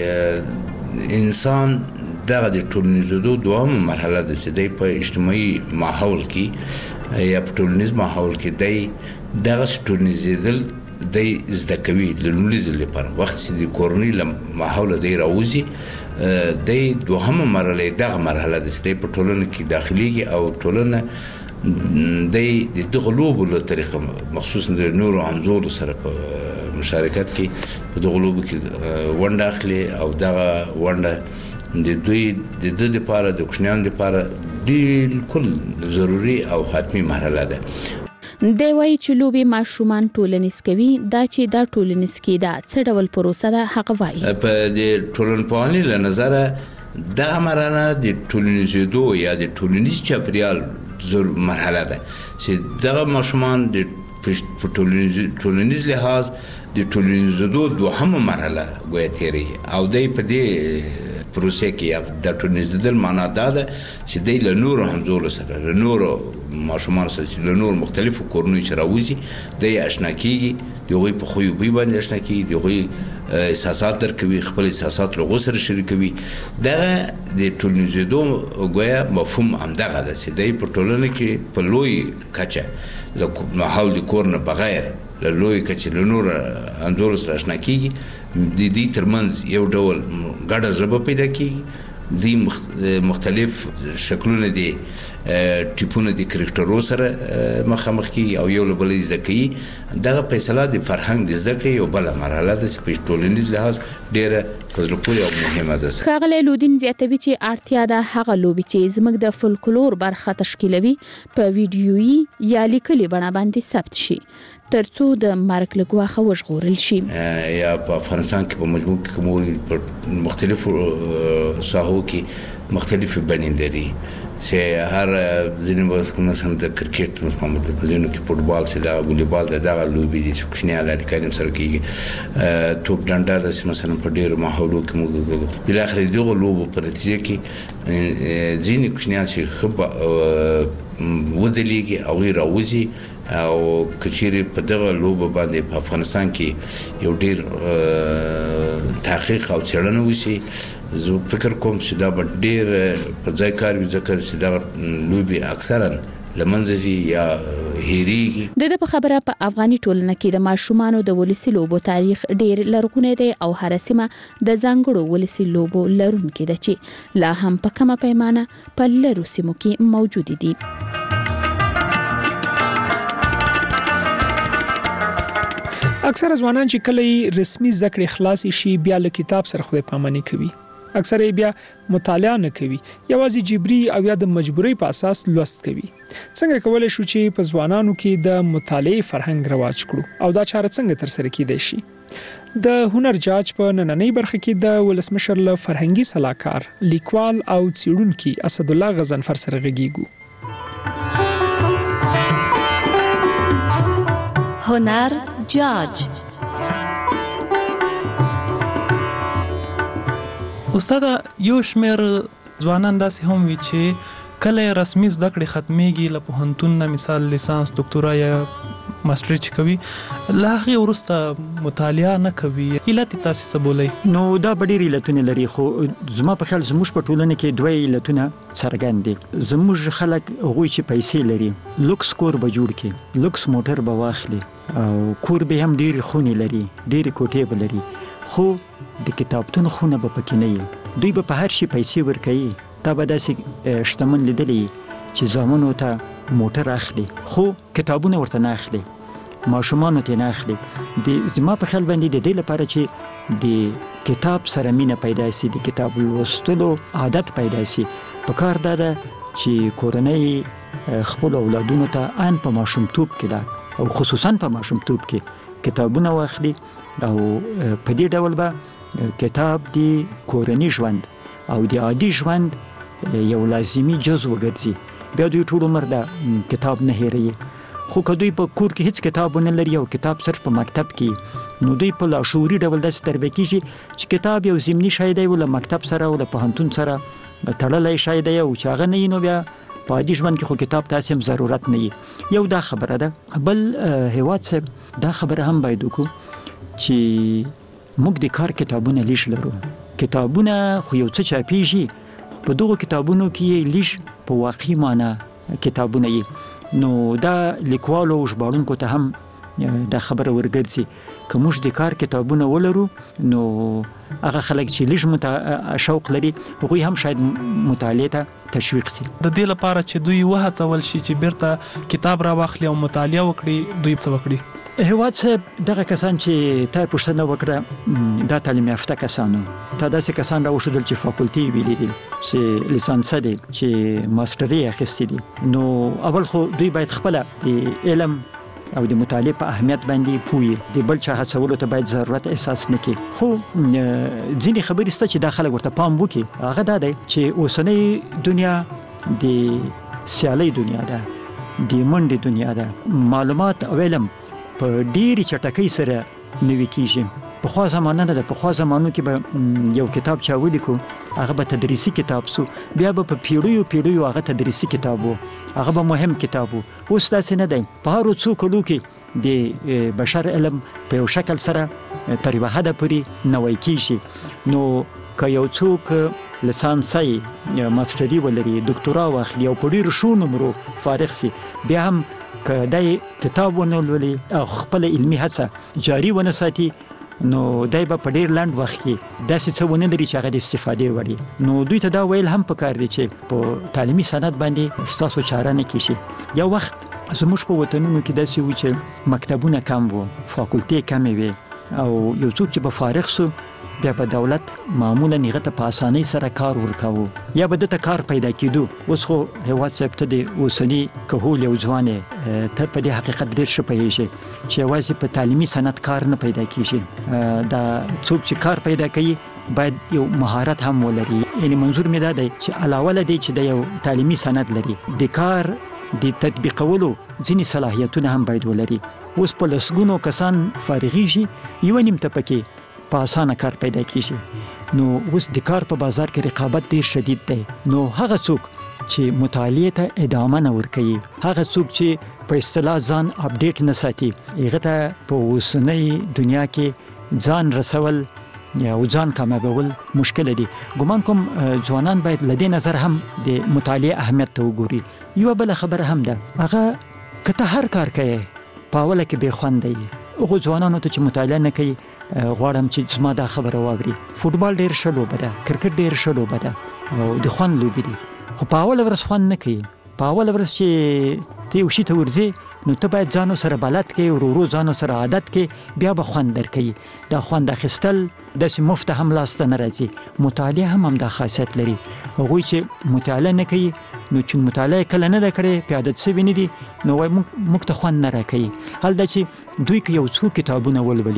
Speaker 16: انسان دغه د ټولنیزېدو دوامه مرحله ده چې دی په اجتماعي ماحول کې یا په ټولنیز ماحول کې دی دغه ټولنیزېدل دی زده کوي له لومړي ځل لپاره. وخت چې د کورنۍ له ماحوله دی راوځي دی دوهمه مرحله دغه مرحله ده چې دی په ټولنه کې داخليږي او ټولنه دی دغه لوبو له طریقه مخصوصا د نورو همزولو سره په مشارکت کې په دغه لوبو کې ونډه اخلي او دغه ونډه د دوی د لپاره د کوچنیانو لپاره بالکل ضروري او حتمی مرحله ده.
Speaker 12: دی وایي چې لوبي ماشومان ټولنیز کوي، دا چې دا ټولنیز کېدا څه ډول پروسه ده. هغه وایي
Speaker 16: په د ټولنپوهنې له نظره دغه مرحله د ټولنیزېدو یا د ټولنیز چاپیریال مرحله ده چې دغه ماشومان د ټولنیز لحاظ د ټولنیزېدو دوهمه مرحله ګویا تیری او دی په دې پروسه کې د ټولنیزېدل معنا دا ده چې دی له نورو همزولو سره له نورو ماشومان سره له نورو مختلفو کورنیو چې راوځي دی آشنا کېږي، د هغوی په خوی بوی باندې آشنا کېږي، د هغوی احساسات درکوي، خپل احساسات له هغو سره شریکوي. دغه د ټولنیزېدو ګویا مفهوم همدغه ده چې دی په ټولنه کې په لوی کچه له ماحول د کور نه بغیر له لوی کچې له نورو همزولو سره آشنا کېږي. د دې ترمنځ یو ډول ګډه ژبه پیدا کېږي، دی مختلف شکلونه دي ټیپونه د کرکټرو سره مخامخ کېږي او یو له بل زده کوي. دغه فیصله د فرهنګ د زده کړې یو بله مرحله ده چې په ټولنیز لحاظ ډېره په زړه پورې او مهمه ده.
Speaker 12: ښاغلی لودین زیاتوي چې اړتیا ده هغه لوبې چې زموږ د فولکلور برخه تشکیلوي په ویډیویي یا لیکلي بڼه باندې ثبت شي ترڅو د مرګ له ګواښه وژغورل شي.
Speaker 16: یا په افغانستان کې په مجموع کې کومو په مختلفو ساحو کې مختلفې بڼې لري چې هر ځینې مثلا د کرکټ په ځینو کې فوټبال چې دا والیبال دغه لوبې دي چې کوچنیان هلکان سره کېږي، توپ ډنډه ده چې مثلا په ډېرو ماحولو کې موږ بالاخره دغه لوبو په نتیجه کې ځینې کوچنیان چې ښه وځلیږي هغوی راوځي او کچېرې په دغه لوبه باندې په افغانستان کې یو ډېر تحقیق او څېړنه وشي. زه فکر کوم چې دا به ډېر په ځای کار وي ځکه چې دغه لوبې اکثرا له منځه ځي یا هېرېږي.
Speaker 12: د ده په خبره په افغاني ټولنه کې د ماشومانو د ولسي لوبو تاریخ ډېر لرغونی دی او هره سیمه د ځانګړو ولسي لوبو لرونکې ده چې لا هم په کمه پیمانه په لرو سیمو کې موجودې دي.
Speaker 10: اکثره ځوانان چې کله رسمي زده کړې خلاص شي بیا له کتاب سره خدای پاماني کوي، اکثره بیا مطالعه نه کوي، یوازې جبري او یا د مجبورۍ په اساس لوست کوي. څنګه کولای شو چې په ځوانانو کې د مطالعې فرهنګ رواج کړو او دا چاره څنګه تر سره کیدای شي؟ د هنر جاج په نننۍ برخه کې د ولسمشر له فرهنګي صلاحکار لیکوال او څېړونکي اسد الله غضنفر سره غږیږو.
Speaker 17: هنر جاج.
Speaker 18: استاد یو شمیر ځوانان داسې هم وي چې کله رسمي زده کړې ختمېږي له پوهنتون نه مثال لیسانس دکتورا یا ماستري چې کوي له هغې وروسته مطالعه نه کوي. علت یې تاسې څه بولئ؟
Speaker 11: نو دا به ډېر علتونه لري خو زما په خیال زموږ په ټولنه کې دوه علتونه څرګند دي. زموږ خلک هغوی چې پیسې لري لوکس کور به جوړ کړي، لوکس موټر به واخلي او کور به هم ډېرې خونې لري، ډېرې کوټې به لري، خو د کتابتون خونه به پکې نه وي. دوی به په هر شي پیسې ورکوي. تا به داسې شتمن لیدلی چې زامنو ته موټر اخلي خو کتابونه ورته نه اخلي، ماشومانو ته نه اخلي. زما په خیال باندې د دې لپاره چې د کتاب سره مینه پیدا شي، د کتاب لوستلو عادت پیدا شي، په کار دا ده چې کورنۍ خپل اولادونو ته ان په ماشومتوب کې او خصوصا په ماشومتوب کې کتابونه واخلي او په دې ډول به کتاب د کورنۍ ژوند او د عادي ژوند یو لازمي جزء وګرځي. بیا دوی ټول عمر دا کتاب نه هېروي. خو که دوی په کور کې هیڅ کتاب ونه لري او کتاب صرف په مکتب کې، نو دوی په لاشعوري ډول داسې تربیه کېږي چې کتاب یو ضمني شی دی او له مکتب سره او له پوهنتون سره تړلی شی دی او چې هغه نه وي نو بیا په عادي ژوند کې خو کتاب تاسې هم ضرورت نه وي. یو دا خبره ده. بل هیواد صاحب دا خبره هم باید وکړو چې موږ د کار کتابونه لیش لرو. کتابونه خو یو څه چاپېږي، په دغو کتابونو کې لیش په واقعي معنا کتابونه یي. نو دا لیکوالو او ژباړونکو ته هم دا خبره ورګرځي که موږ د کار کتابونه ولرو نو هغه خلک چې لیش شوق لري هغوی هم شاید مطالعې ته تشویق سي.
Speaker 18: د دې لپاره چې دوی وهڅول شي چې بیرته کتاب راواخلي او مطالعه وکړي، دوی څه وکړي؟
Speaker 11: هیواد صاحب دغه کسان چې تا پوښتنه وکړه دا تعلیم یافته کسانو تا داسې کسان راوښودل چې فاکولټي ویلي دي، چې لیسانسه دي، چې ماسټري اخیستي دي. نو اول خو دوی باید خپله د علم او د مطالعې په اهمیت باندې پوه د بل چا هڅولو ته باید ضرورت احساس نه کړي. خو ځینې خبرې شته چې دا خلک ورته پام وکړي. هغه دا دی چې اوسنۍ دنیا د سیالۍ دنیا ده، د منډې دنیا ده. معلومات او علم په ډېرې چټکۍ سره نوي کېږي. پخوا زمانه نه ده. پخوا زمانو کې به یو کتاب چا ولیکو هغه به تدریسي کتاب سو، بیا به په پیړیو هغه تدریسي کتاب و، هغه به مهم کتاب و. اوس داسې نه دی. په هرو څو کلو کې د بشر علم په یو شکل سره تر یوه حده پورې نوی کېږي. نو که یو څوک لیسانسي ماسټري ولري، دکتورا واخلي او په ډېرو ښو نمرو فارغ سي، بیا هم که دای کتاب ونه لولي او خپل علمي هڅه جاري ونه ساتي نو دای به په ډېر لنډ وخت کې داسې څه ونه لري چې هغه د استفادې وړ وي. نو دوی ته دا ویل هم پکار دي چې په تعلیمي سند باندې ستاسو چاره نه کیږي. یو وخت زموږ په وطنونو کې داسې و چې مکتبونه کم وو، فاکولټې کمې وې او یو څوک چې به فارغ سو بیا به دولت معمولا هغه ته په اسانۍ سره کار ورکاوه یا به دته کار پیدا کېدو. اوس خو هیواد صاحب ته د اوسني کهول یو ځوان ته په دې حقیقت ډېر ښه پوهېږي چې یوازې په تعلیمي سند کار نه پیدا کېږي. دا څوک چې کار پیدا کوي باید یو مهارت هم ولري. یعنی منظور مې دا دی چې علاوه له دې چې د یو تعلیمي سند لري، د کار د تطبیقولو ځینې صلاحیتونه هم باید ولري. اوس په لسګونو کسان فارغېږي، یوه نیمته پکې په اسانه کار پیدا کیږي. نو اوس د کار په بازار کې رقابت ډیر شدید دی. نو هغه څوک چې مطالعې ته ادامه نه ورکوي، هغه څوک چې په اصطلاح ځان اپډیټ نه ساتي، هغه ته په اوسنۍ دنیا کې ځان رسول یا ځان کامیابول مشکل دي. ګمان کوم ځوانان باید له دې نظر هم د مطالعې اهمیت ته وګوري. یوه بله خبره هم ده، هغه که ته هر کار کوې په اوله کې بې خونده یي. هغو ځوانانو ته چې مطالعه نه کوي غواړم چې زما دا خبره واوري. فوټبال ډېر ښه لوبه ده، کرکټ ډېر ښه لوبه ده او د خوند لوبې دي، خو په اوله ورځ خوند نه کوي. په اوله ورځ چې ته یو شي ته ورځې نو ته باید ځانو سره بلد کې، ورو ځانو سره عادت کې، بیا به خوند درکوي. دا خوند اخیستل داسې مفته هم لاسته نه راځي. مطالعه هم دا خاصیت لري. هغوی چې مطالعه نه کوي نو چې مطالعه کله نه ده کړې، په عادت سوي نه دي، نو وایي موږ ته خوند نه راکوي. حال دا چې دوی که یو څو کتابونه ولولي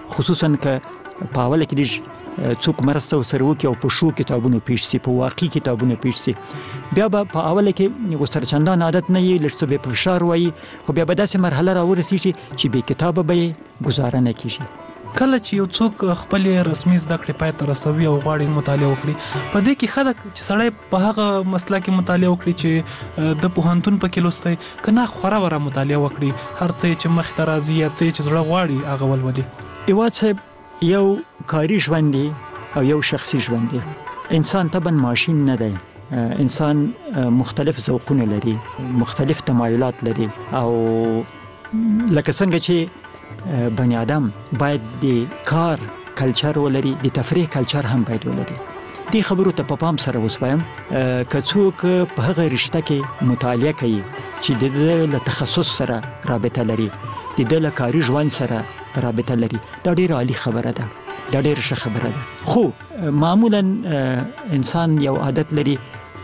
Speaker 11: خصوصا که په اوله کې د څوک مرسته وسره وکړي او په شو کتابونو پیښ سي، په واقعي کتابونو پیښ سي، بیا به په اوله کې ورسره چندان عادت نه وي، لږ څه به په فشار وایي، خو بیا به داسې مرحله راورسېږي چې بې کتابه به یې ګزاره نه کېږي.
Speaker 18: کله چې یو څوک خپل رسمي زده کړې پای ته رسوي او غواړي مطالعه وکړي، په دې کې ښه ده چې سړی په هغه مسله کې مطالعه وکړي چې د پوهنتون پکې لوستی، که نه خوره وره مطالعه وکړي، هر څه چې مخې ته راځي یا څه چې زړه غواړي هغه ولولي.
Speaker 11: هېواد صاحب یو کاري ژوند دی او یو شخصي ژوند دی. انسان طبعا ماشین نه دی، انسان مختلف ذوقونه لري، مختلف تمایلات لري، او لکه څنګه چې بني آدم باید د کار کلچر ولري، د تفریح کلچر هم باید ولري. دې خبرو ته په پام سره وسوایم که څوک په هغه رشته کې مطالعه کوي چې د له تخصص سره رابطه لري، د له کاري ژوند سره رابطه لري، دا ډیره عالی خبره ده، دا ډیره ښه خبره ده. خو معمولا انسان یو عادت لري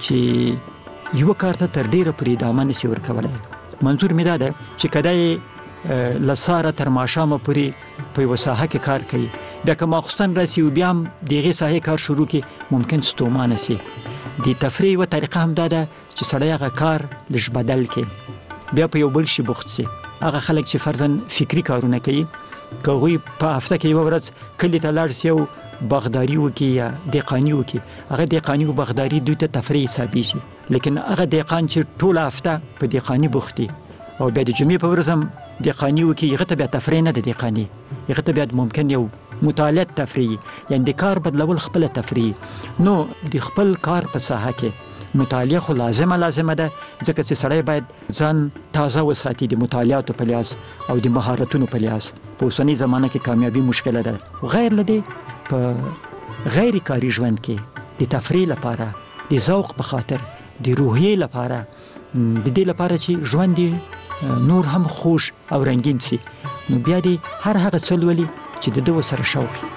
Speaker 11: چې یو کار ته تر ډیره پورې ادامه نشي ورکولی. منظور مې دا ده چې کله له سهاره تر ماښامه پورې په یوه ساحه کې کار کوي، بیا که ماخوستن راسي او بیا هم د هغې ساحې کار شروع کړي، ممکن ستومانه سي. د تفریح یوه طریقه هم دا ده چې سړی هغه کار لږ بدل کړي، بیا په یو بل شي بوخت سي. هغه خلک چې فرضاً فکري کارونه کوي، که هغوی په هفته کې یوه ورځ کلي ته لاړ سي او باغداري وکړي یا دهقاني وکړي، هغه دهقاني او باغداري دوی ته تفریح حسابېږي. لیکن هغه دهقان چې ټوله هفته په دهقاني بوخت دی او بیا د جمعې په ورځ هم دهقاني وکړي، هغه ته بیا تفریح نه ده دهقاني، هغه ته بیا ممکن یو مطالعه تفریح، یعنی د کار بدلول خپله تفریح. نو د خپل کار په ساحه کې مطالعه خو لازمه ده، ځکه چې سړی باید ځان تازه وساتي د مطالعاتو په لحاظ او د مهارتونو په لحاظ. په اوسنۍ زمانه کې کامیابي مشکله ده. غیر له دې په غیر کاري ژوند کې د تفریح لپاره، د ذوق په خاطر، د روحیې لپاره، د دې لپاره چې ژوند نور هم خوش او رنگین سي، نو بیا دې هر هغه څه لولي چې د ده ورسره شوق وي.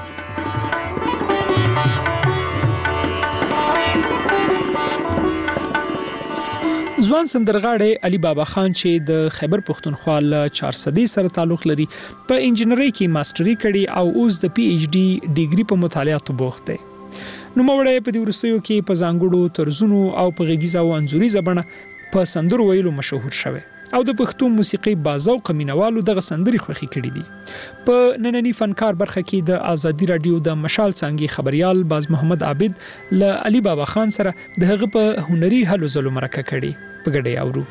Speaker 10: ځوان سندرغاړی علي بابا خان چې د خیبر پښتونخوا له 400 سره تعلق لري، په انجینرۍ کې ماستري کړي او اوس د پی ایچ ډي ډیګري په مطالعاتو بوخت دی. نوموړی په دې وروستیو کې په ځانګړو طرزونو او په غږیزه او انځوریزه بڼه په سندرو ویلو مشهور شوی او د پښتو موسیقي باذوقه مینوالو دغه سندرې خوښې کړي دي. په نننی فنکار برخه کې د آزادي رادیو د مشال څانګې خبريال باز محمد عابد له علي بابا خان سره د هغه په هنري هلو ځلو مرکه کړي. په ګډه اورو.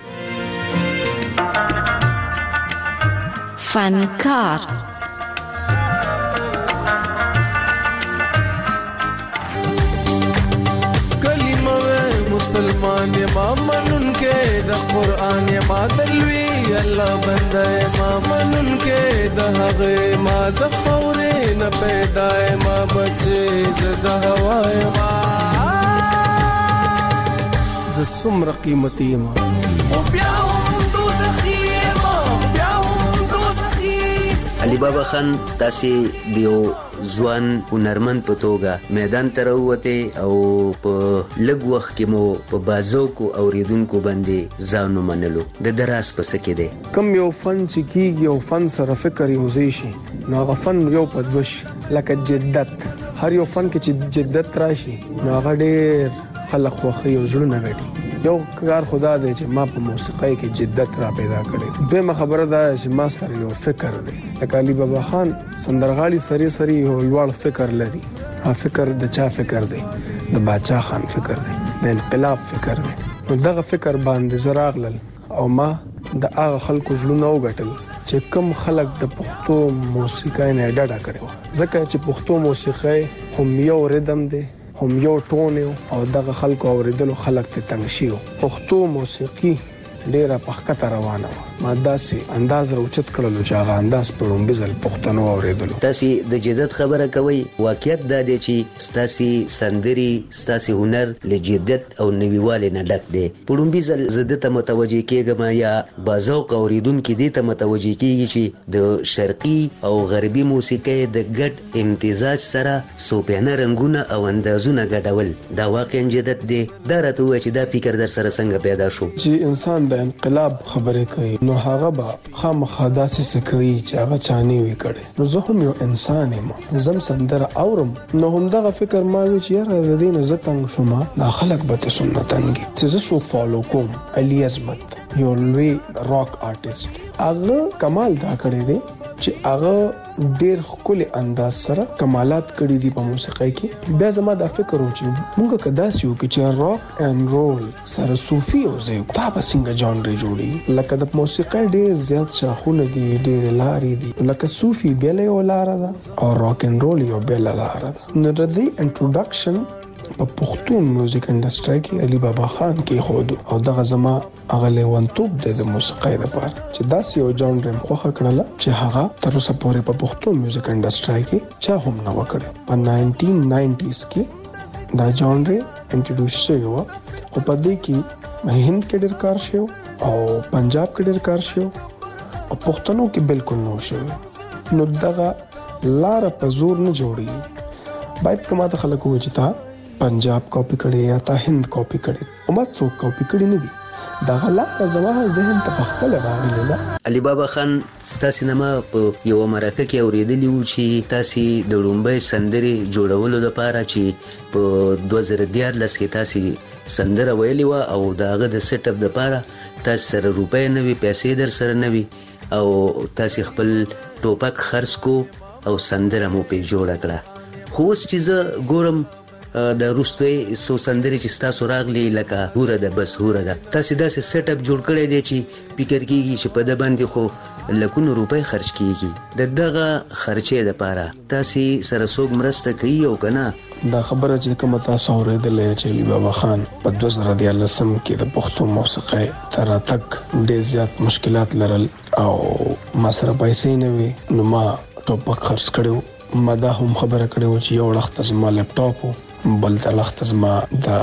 Speaker 17: فنکار
Speaker 19: مسلمان ما منن کې د قران ما دلوي الله بنده ما منن کې د هغه ما د خورې نه پیدا ما بچي زده هواي ما ز سمر قیمتي ما او بیا
Speaker 20: علي بابا خان تاسې دیو ځوان هنرمند په توګه میدان ته راووتې او په لږ وخت کې مو په بازوکو اوریدونکو باندې ځان ومنلو. د دراس په څه کې دی؟
Speaker 15: کم یو فن چې کیږي یو فن سره فکر یوځای شي، نو هغه فن یو په دوه شي. لکه جدت، هر یو فن کې چې جدت راشي نو هغه ډېر خلک خوښوي او زړونه ګټي. یو کار خدا دی چې ما په موسیقۍ کې جدت را پیدا کړی. دویمه خبره دا چې ما سره یو فکر دی. لکه علي بابا خان سندرغاړي سری یو لوړ فکر لري. ها فکر د چا فکر دی؟ د باچا خان فکر دی، د انقلاب فکر دی. نو دغه فکر باندې زه راغلل او ما د هغه خلکو زړونه وګټل چې کوم خلک د پښتو موسیقۍ نه ډډه کړې وه. ځکه چې پښتو موسیقۍ هم یو ردم دی، هم یو ټون او دغه خلکو اوریدلو خلک ته تنګ شي. پښتو موسیقي ډیره په ښکته روانه وه. ما داسې انداز راوچت کړلو چې هغه انداز په لومبي ځل پښتنو اوریدلو.
Speaker 20: تاسې د جدت خبره کوئ، واقعیت دا دی چې ستاسې سندرې، ستاسې هنر له جدت او نویوالي نه ډک دی. په لومبي ځل زه دې ته متوجه کېږم یا باذوقه اوریدونکي دې ته متوجه کېږي چې د شرقي او غربي موسیقۍ د ګډ امتزاج سره صوفیانه رنګونه او اندازونه ګډول دا واقعا جدت دی. دا راته ووایه چې دا فکر در سره څنګه پیدا شو؟
Speaker 15: چې انسان د انقلاب خبرې کوي نو هغه به خامخا داسې څه کوي چې هغه چاني وي کړي. نو زه هم یو انسان یم، زم سندره اورم نو هم دغه فکر ما وی چې یاره د دې نه زه تنګ شوم، دا خلک به ته څومره تنګي چې زه څوک فالو کوم. علي عظمت یو لوی راک آرټیست، هغه کمال دا کړی دی چې هغه ډېر ښکلي انداز سره کمالات کړي دي په موسیقۍ کې. بیا زما دا فکر و چې موږ که داسې وکړو چې راک اینډ رول سره صوفي وځو، دا به څنګه جانرې جوړي. لکه د موسیقۍ ډېر زیات شاخونه دي، ډېرې لارې دي، لکه صوفي بېله یو لاره ده او راک اینډ رول یو بېله لاره ده. نو د دې انټروډکشن په پښتون میوزیک انډستری کې علي بابا خان کې خود او دغه زما هغه لیوانتوب د موسیقۍ لپاره چې داسې یو جانر خوښه کړله چې هغه تر اوسه پورې په پښتون میوزیک انډستری کې چا هم نه وکړي. په 1990s کې دا جانر انټروډیوس شوی و، خو په دې کې هند کې ډېر کار شوی او پنجاب کې ډېر کار شوی او پښتنو کې بالکل نه شوی. نو دغه لاره په زور نه جوړي. باید کما ته خلک وایي چې تا پنجاب کاپی کړي یا تا هند کاپی کړي، او ما څوک کاپی کړي نه دي. دا غلا زما ذهن ته خپل راغلی ده.
Speaker 20: علي بابا خان ستاسو نامه په یو مرکه کې اوریدلی و چې تاسو د لومبۍ سندري جوړولو لپاره چې په 2014 کې تاسو سندره ویلې و او داغه د سیټ اپ لپاره تاسو سره روپۍ نه وي، پیسې در سره نه وي او تاسو خپل ټوپک خرڅ کو او سندره مو په جوړ کړه. خو اوس چې زه ګورم د روسي سو سندري چې تاسو راغلي لکه هوره ده بس هوره ده، تاسو داسې سیټ اپ جوړ کړی دی چې فکر کیږي چې په د باندې خو لکونو روپۍ خرج کیږي. دغه خرچې لپاره تاسو سره څوک مرسته کوي او کنه؟
Speaker 15: دا خبره چې کوم تاسو اورېدلې چې علي بابا خان په 2013 کې د پښتو موسیقۍ تر تک ډېر زیات مشکلات لرل او ما سره پیسې نه وي، نو ما ټوپک خرڅ کړو. ما دا هم خبره کړو چې یو وخت زما لپټاپ بل د لخت زما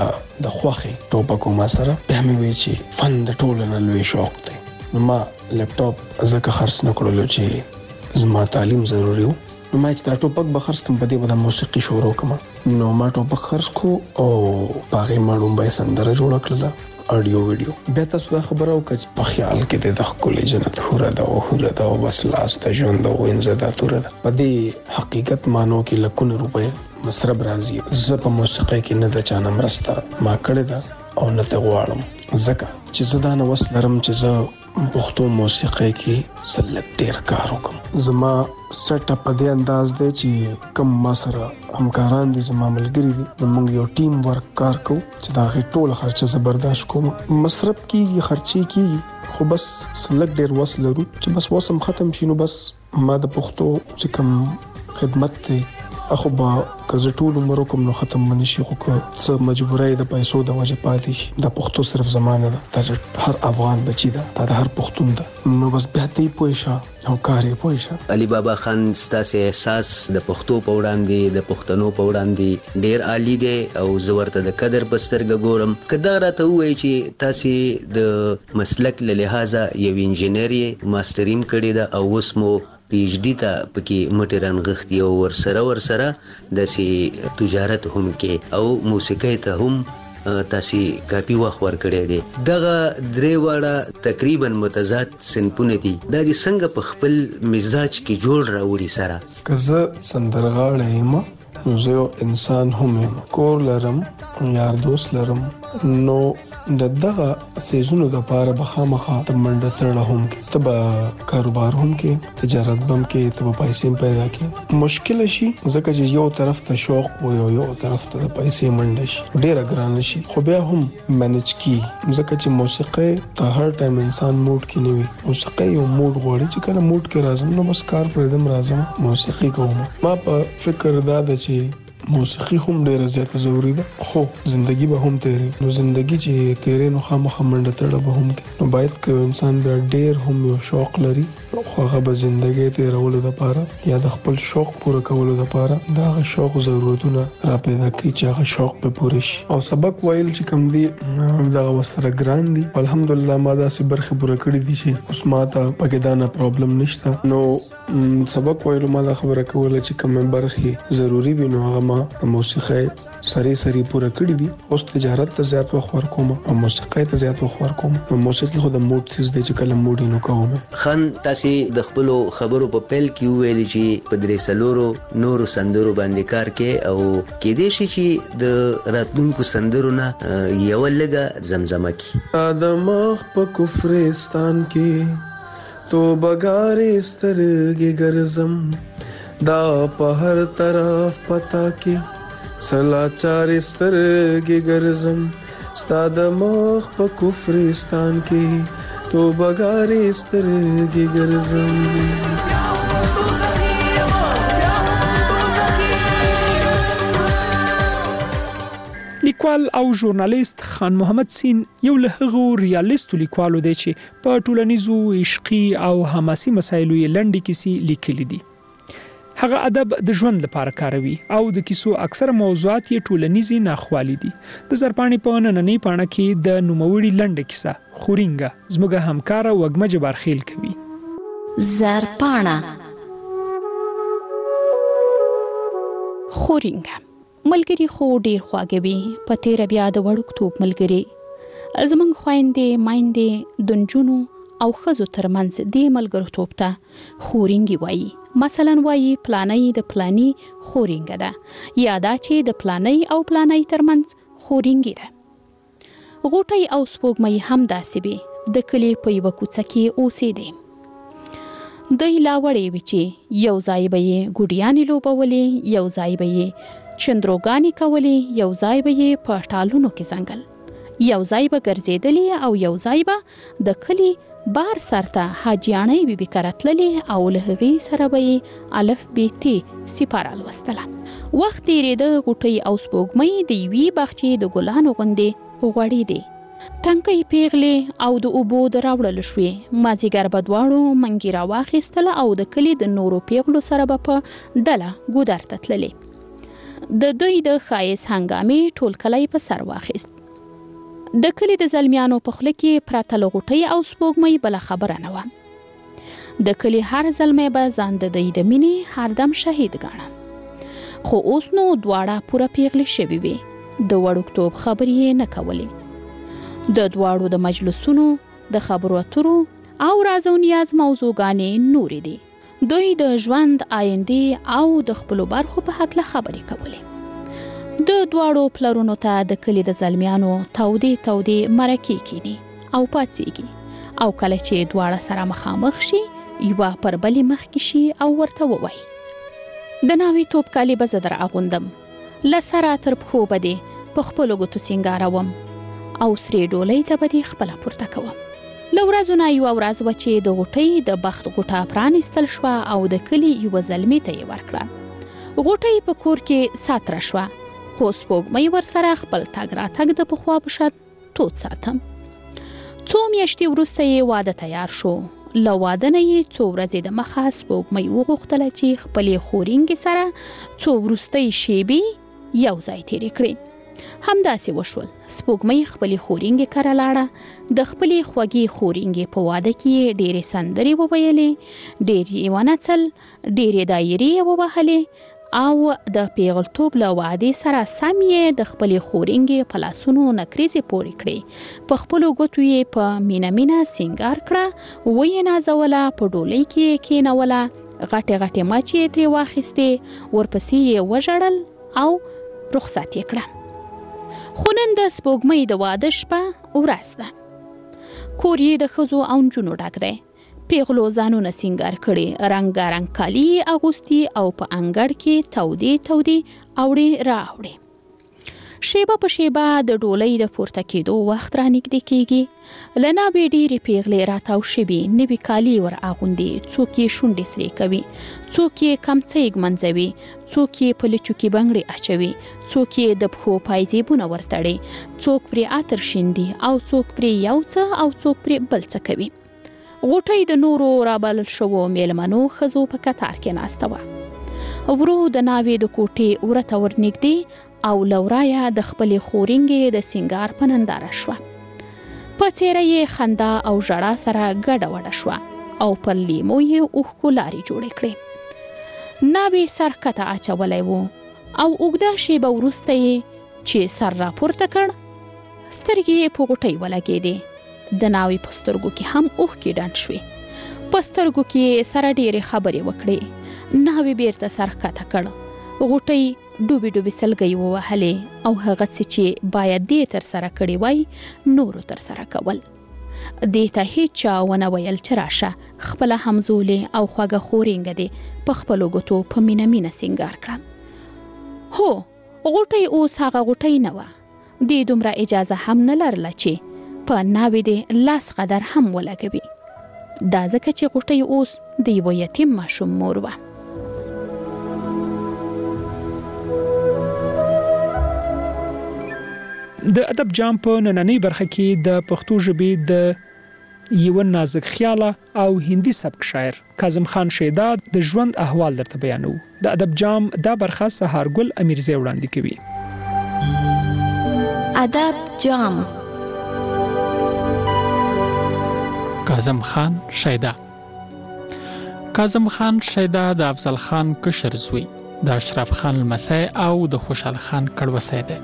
Speaker 15: د خوخي ټوپکو ما سره به مې وی چې فن د ټولو نه لوی شوق دی. نو ما لپټاپ ځکه خرڅ نکړلو چې زما تعلیم ضروري و. نو ما چې دا ټوپک به خرڅ کوم په دې به د موسیقي شروع کوم. نو ما ټوپک خرڅ کو او باغې ما لومبۍ سندره جوړ کړله، اډیو ویډیو. بیا تاسو دا خبره وکړه په خیال کې د ښکلې جنت هوره ده او بس لاس ته ژوند او انځه دا توره ده. په دې حقیقت مانو کې لکونه روپۍ مصرف راځي. زه په موسیقۍ کې نه د چانه مرسته ما کړې ده او نه ته غواړم، ځکه چې زه دا نه وس لرم چې زه پښتو موسیقۍ کې سلک ډېر کار وکړم. زما سیټ اپ په دې انداز دی چې کوم ما سره همکاران دي، زما ملګري دي، موږ یو ټیم ورک کار کوو چې دا غي ټول خرچه زبرداشت کوم. مصرف کیږي، خرچي کیږي، خو بس سلک ډېر وس لرو چې بس وسم ختم شي. نو بس ما د پښتو چې کوم خدمت دی اخو با که ټول عمر کوم نو ختم منشي، خو که څه مجبورای د پیسو د وجه پاتې شي. د پښتو صرف زمانه ده، د هر افغان بچی ده، د هر پښتون ده. نو بس به ته پوښه او کارې پوښه.
Speaker 20: علي بابا خان ستاسو احساس د پښتو په وړاندې د پښتنو په وړاندې ډیر عالی دی او زه ورته د قدر بسترګه ګورم. کدا راته وایي چې تاسو د مسلک له لحاظه یو انجینری ماسترین کړی ده او اوس مو پی ایچ ډی ته پکې مټې رانغښتي او ورسره داسې تجارت هم کې او موسیقۍ ته هم تاسو کافي وخت ورکړی دی. دغه درې واړه تقریبا متضاد صنفونه دي، دا د څنګه په خپل مزاج کې جوړ راوړي سره؟
Speaker 15: که زه سندرغاړی یم نو زه یو انسان هم یم، کور لرم، یار دوست لرم، نو دغه سیزونو د پاره بخامخه ته منډه تړه هم کې، ته به کاروبار هم کې، تجارت هم کې، ته به پیسې پیدا کې. مشکل شي ځکه چې یو طرف ته شوق و یو طرف ته پیسې منډه شي، ډیره ګران شي، خو بیا هم مینج کی. ځکه چې موسیقي ته هر ټایم انسان موډ کې نه وي. موسیقي یو موډ غواړي چې کله موډ کې راځم نو بس کار پرېدم راځم موسیقي کوم. ما په فکر دا ده چې موسیقي هم ډیره زیاته ضروری ده، خو زندگی به هم تیری. نو زندگی چې تیری نو خامخا منډه تړه به هم کې. نو باید که انسان بیا ډیر هم یو شوق لري خو هغه به زندگی تیرولو لپاره یا د خپل شوق پوره کولو لپاره دا شوق ضرورتونه را پیدا کوي چې هغه شوق په پوره شي. او سبق ویل چې کوم دی دا وسره ګران دي، الحمدلله ما دا سي برخه پوره کړې دي چې اوس ما ته پکې دا نه پرابلم نشته. نو سبق ویل ما دا خبره کوله چې کوم برخه ضروری وي نو هغه ما د موسیقۍ سری پوره کړی دي. اوس تجارت ته زیات وخت ورکوم او موسیقۍ ته زیات وخت ورکوم. موسیقي خو د موډ څه د چې کله موډ نو کوم.
Speaker 20: خان تاسو د خپل خبرو په پیل کې ویل چې په درې سلورو نورو سندرو باندې کار کې او کې دې شي چې د راتلونکو سندرو نه یو لګه زمزمه کی.
Speaker 15: ادمخ په کفرستان کې تو بګارې سترګې ګرځم دا په هر طرف پتا کې سلاچارې سترګې ګرځم ستا د مخ په کفرستان کې تو بګارې سترګې ګرځم.
Speaker 10: لیکوال او ژورنالیست خان محمد سین یو له هغو ریالیستو لیکوالو دی چې په ټولنیزو عشقي او حماسي مسایلو یې لنډې کیسې لیکلي دي. هغه ادب د ژوند لپاره کاروي او د کیسو اکثره موضوعات یې ټولنیزي ناخوالي دي. د زرپاڼې په نننۍ پاڼه کې د نوموړي لنډه کیسه خورینګه زموږ همکاره وګمه جبارخیل کوي.
Speaker 17: زرپاڼه
Speaker 12: خورینګه ملګری خو ډیر خواږه وي، په تیر بیا د وړوکتوب ملګری. زمونږ خويندې مایندې دنجونو او خزو ترمنځ د ملګرتوب ته خورینګي وایي. مثلا وایي پلانای د پلانی خورینګه ده، یا دا چې د پلانای او پلانای ترمنځ خورینګي ده. غوټي او سپوږمۍ هم داسې وي، د کلی په یو کوڅه کې اوسېدې. دوی لا وړې وي چې یو ځای به یې ګوډیانې لوبولې، یو ځای به یې چندروګانی کولې، یو ځای به یې په ټالونو کې ځنګل، یو ځای به ګرځېدلې او یو ځای به د کلی بار سرته حاجیانې بیبي کرتللې او له هغې سره به یې الف ب ت سپاره لوستله. وخت تېرېده، غوټۍ او سپوږمۍ د یوې باغچې د ګلانو غوندې غوړېدې. تنکۍ پیغلې او د اوبو د راوړلو شوې. مازیګر به دواړو منګي راواخیستله او د کلي د نورو پیغلو سره به په ډله ګودر ته تللې. د دوی د ښایست هنګامې ټول کلی په سر واخیست. د کلي د زلمیانو په خوله کې پرته له غوټۍ او سپوږمۍ بله خبره نه وه. د کلي هر زلمی به ځان د دوی د مینې هردم شهید ګاڼه. خو اوس نو دواړه پوره پیغلې شوې وې. د وړوکتوب خبرې یې نه کولې. د دواړو د مجلسونو د خبرو اترو او راز او نیاز موضوعګانې نورې دي. دوی د ژوند آینده او د خپلو برخو په هکله خبرې کولې. د دواړو پلرونو ته د کلي د زلمیانو تودې مرکې کینی او پاتېږي او کله چې دواړه سره مخامخ شي یوه پر بلې مخ کې شي او ورته ووایي د ناوې توپ کالي به زه در اغوندم، له سره تر پښو به دې په خپلو ګوتو سینګاروم او سرې ډولۍ ته به دې خپله پورته کوم. له ورځو نه یوه ورځ وه چې د غوټۍ د بخت غوټه پرانیستل شوه او د کلي یوه زلمي ته یې ورکړه. غوټۍ په کور کې ساتره شوه، خو سپوږمۍ ورسره خپل تګ راتګ د پخوا په شان تود ساتم. څو میاشتې وروسته یې واده تیار شو. له واده نه یې څو ورځې د مخه سپوږمۍ وغوښتله چې خپلې خورینګې سره څو وروستۍ شېبې یو ځای تېرې کړي. همداسې وشول. سپوږمۍ خپلې خورینګې کره لاړه. د خپلې خوږې خورینګې په واده کې ډېرې سندرې وویلې، ډېر یې ونڅل، ډېرې دایرې یې ووهلې او د پیغلتوب له وعدې سره سم یې د خپلې خورینګې په لاسونو نکریزې پورې کړې. په خپلو ګوتو یې په مینه مینه سینګار کړه، ویې نازوله، په ډولۍ کې یې کېنوله، غټې غټې مچې یې ترې واخیستې، ورپسې یې وژړل او رخصت یې کړه. خو نن د سپوږمۍ د واده شپه ورځ ده. کور یې د ښځو او نجونو ډک دی. پیغلو ځانونه سینګار کړي، رنګارنګ کالي یې اغوستي او په انګړ کې تودې اوړې راوړې. شیبه په شیبه د ډولۍ د پورته کېدو وخت را نږدې کېږي. له ناوې ډېرې پیغلې راتاو شوي، نوي کالي ور اغوندي، څوک یې شونډې سرې کوي، څوک یې کمڅۍ ږمنځوي، څوک یې په لچو کې بنګړې اچوي، څوک یې د پښو پایزیبونه ورتړي، څوک پرې عطر شیندي او څوک پرې یو څه او څوک پرې بل څه کوي. غوټۍ د نورو رابلل شوو میلمنو ښځو په کتار کې ناسته وه. ورو د ناوې د کوټې ورته ورنږدې او لورایه د خپلې خورینګې د سینګار په ننداره شوه. په څېره یې خندا او ژړا سره ګډه وډه شوه او پر لیمو یې اوښکو لارې جوړې کړې. ناوې سر کته اچولی و، او اوږده شیبه وروسته یې چې سر راپورته کړ سترګې یې په غوټۍ ولګېدې. د ناوې په سترګو کې هم اوښکې ډنډ شوې. په سترګو کې سره ډېرې خبرې وکړې. ناوې بیرته سر ښکته کړ. غوټۍ ډوبې ډوبې سلګۍ ووهلې او هغه څه چې باید دې ترسره کړي وای نورو ترسره کول. دې ته هیچا ونه ویل چې راشه خپله همزولې او خوږه خورینګه دې په خپلو ګوتو په مینه مینه سینګار کړه. هو غوټۍ اوس هغه غوټۍ نه وه. دې دومره اجازه هم نه لرله چې په ناوې دې لاس قدر هم ولګوي. دا ځکه چې غوټۍ اوس د یوه یتیم ماشوم مور وه.
Speaker 10: د ادب جام په نننۍ برخه کې د پښتو ژبې د یو نازک خیاله او هندي سبک شاعر کاظم خان شیدا د ژوند احوال درته بیانو. د ادب جام دا برخه سهارګل امیرزی وړاندې کوي.
Speaker 17: ادب جام
Speaker 21: کاظم خان شیدا. کاظم خان شیدا د افضل خان کشر زوی، د اشرف خان لمسی او د خوشحال خان کړوسی دی.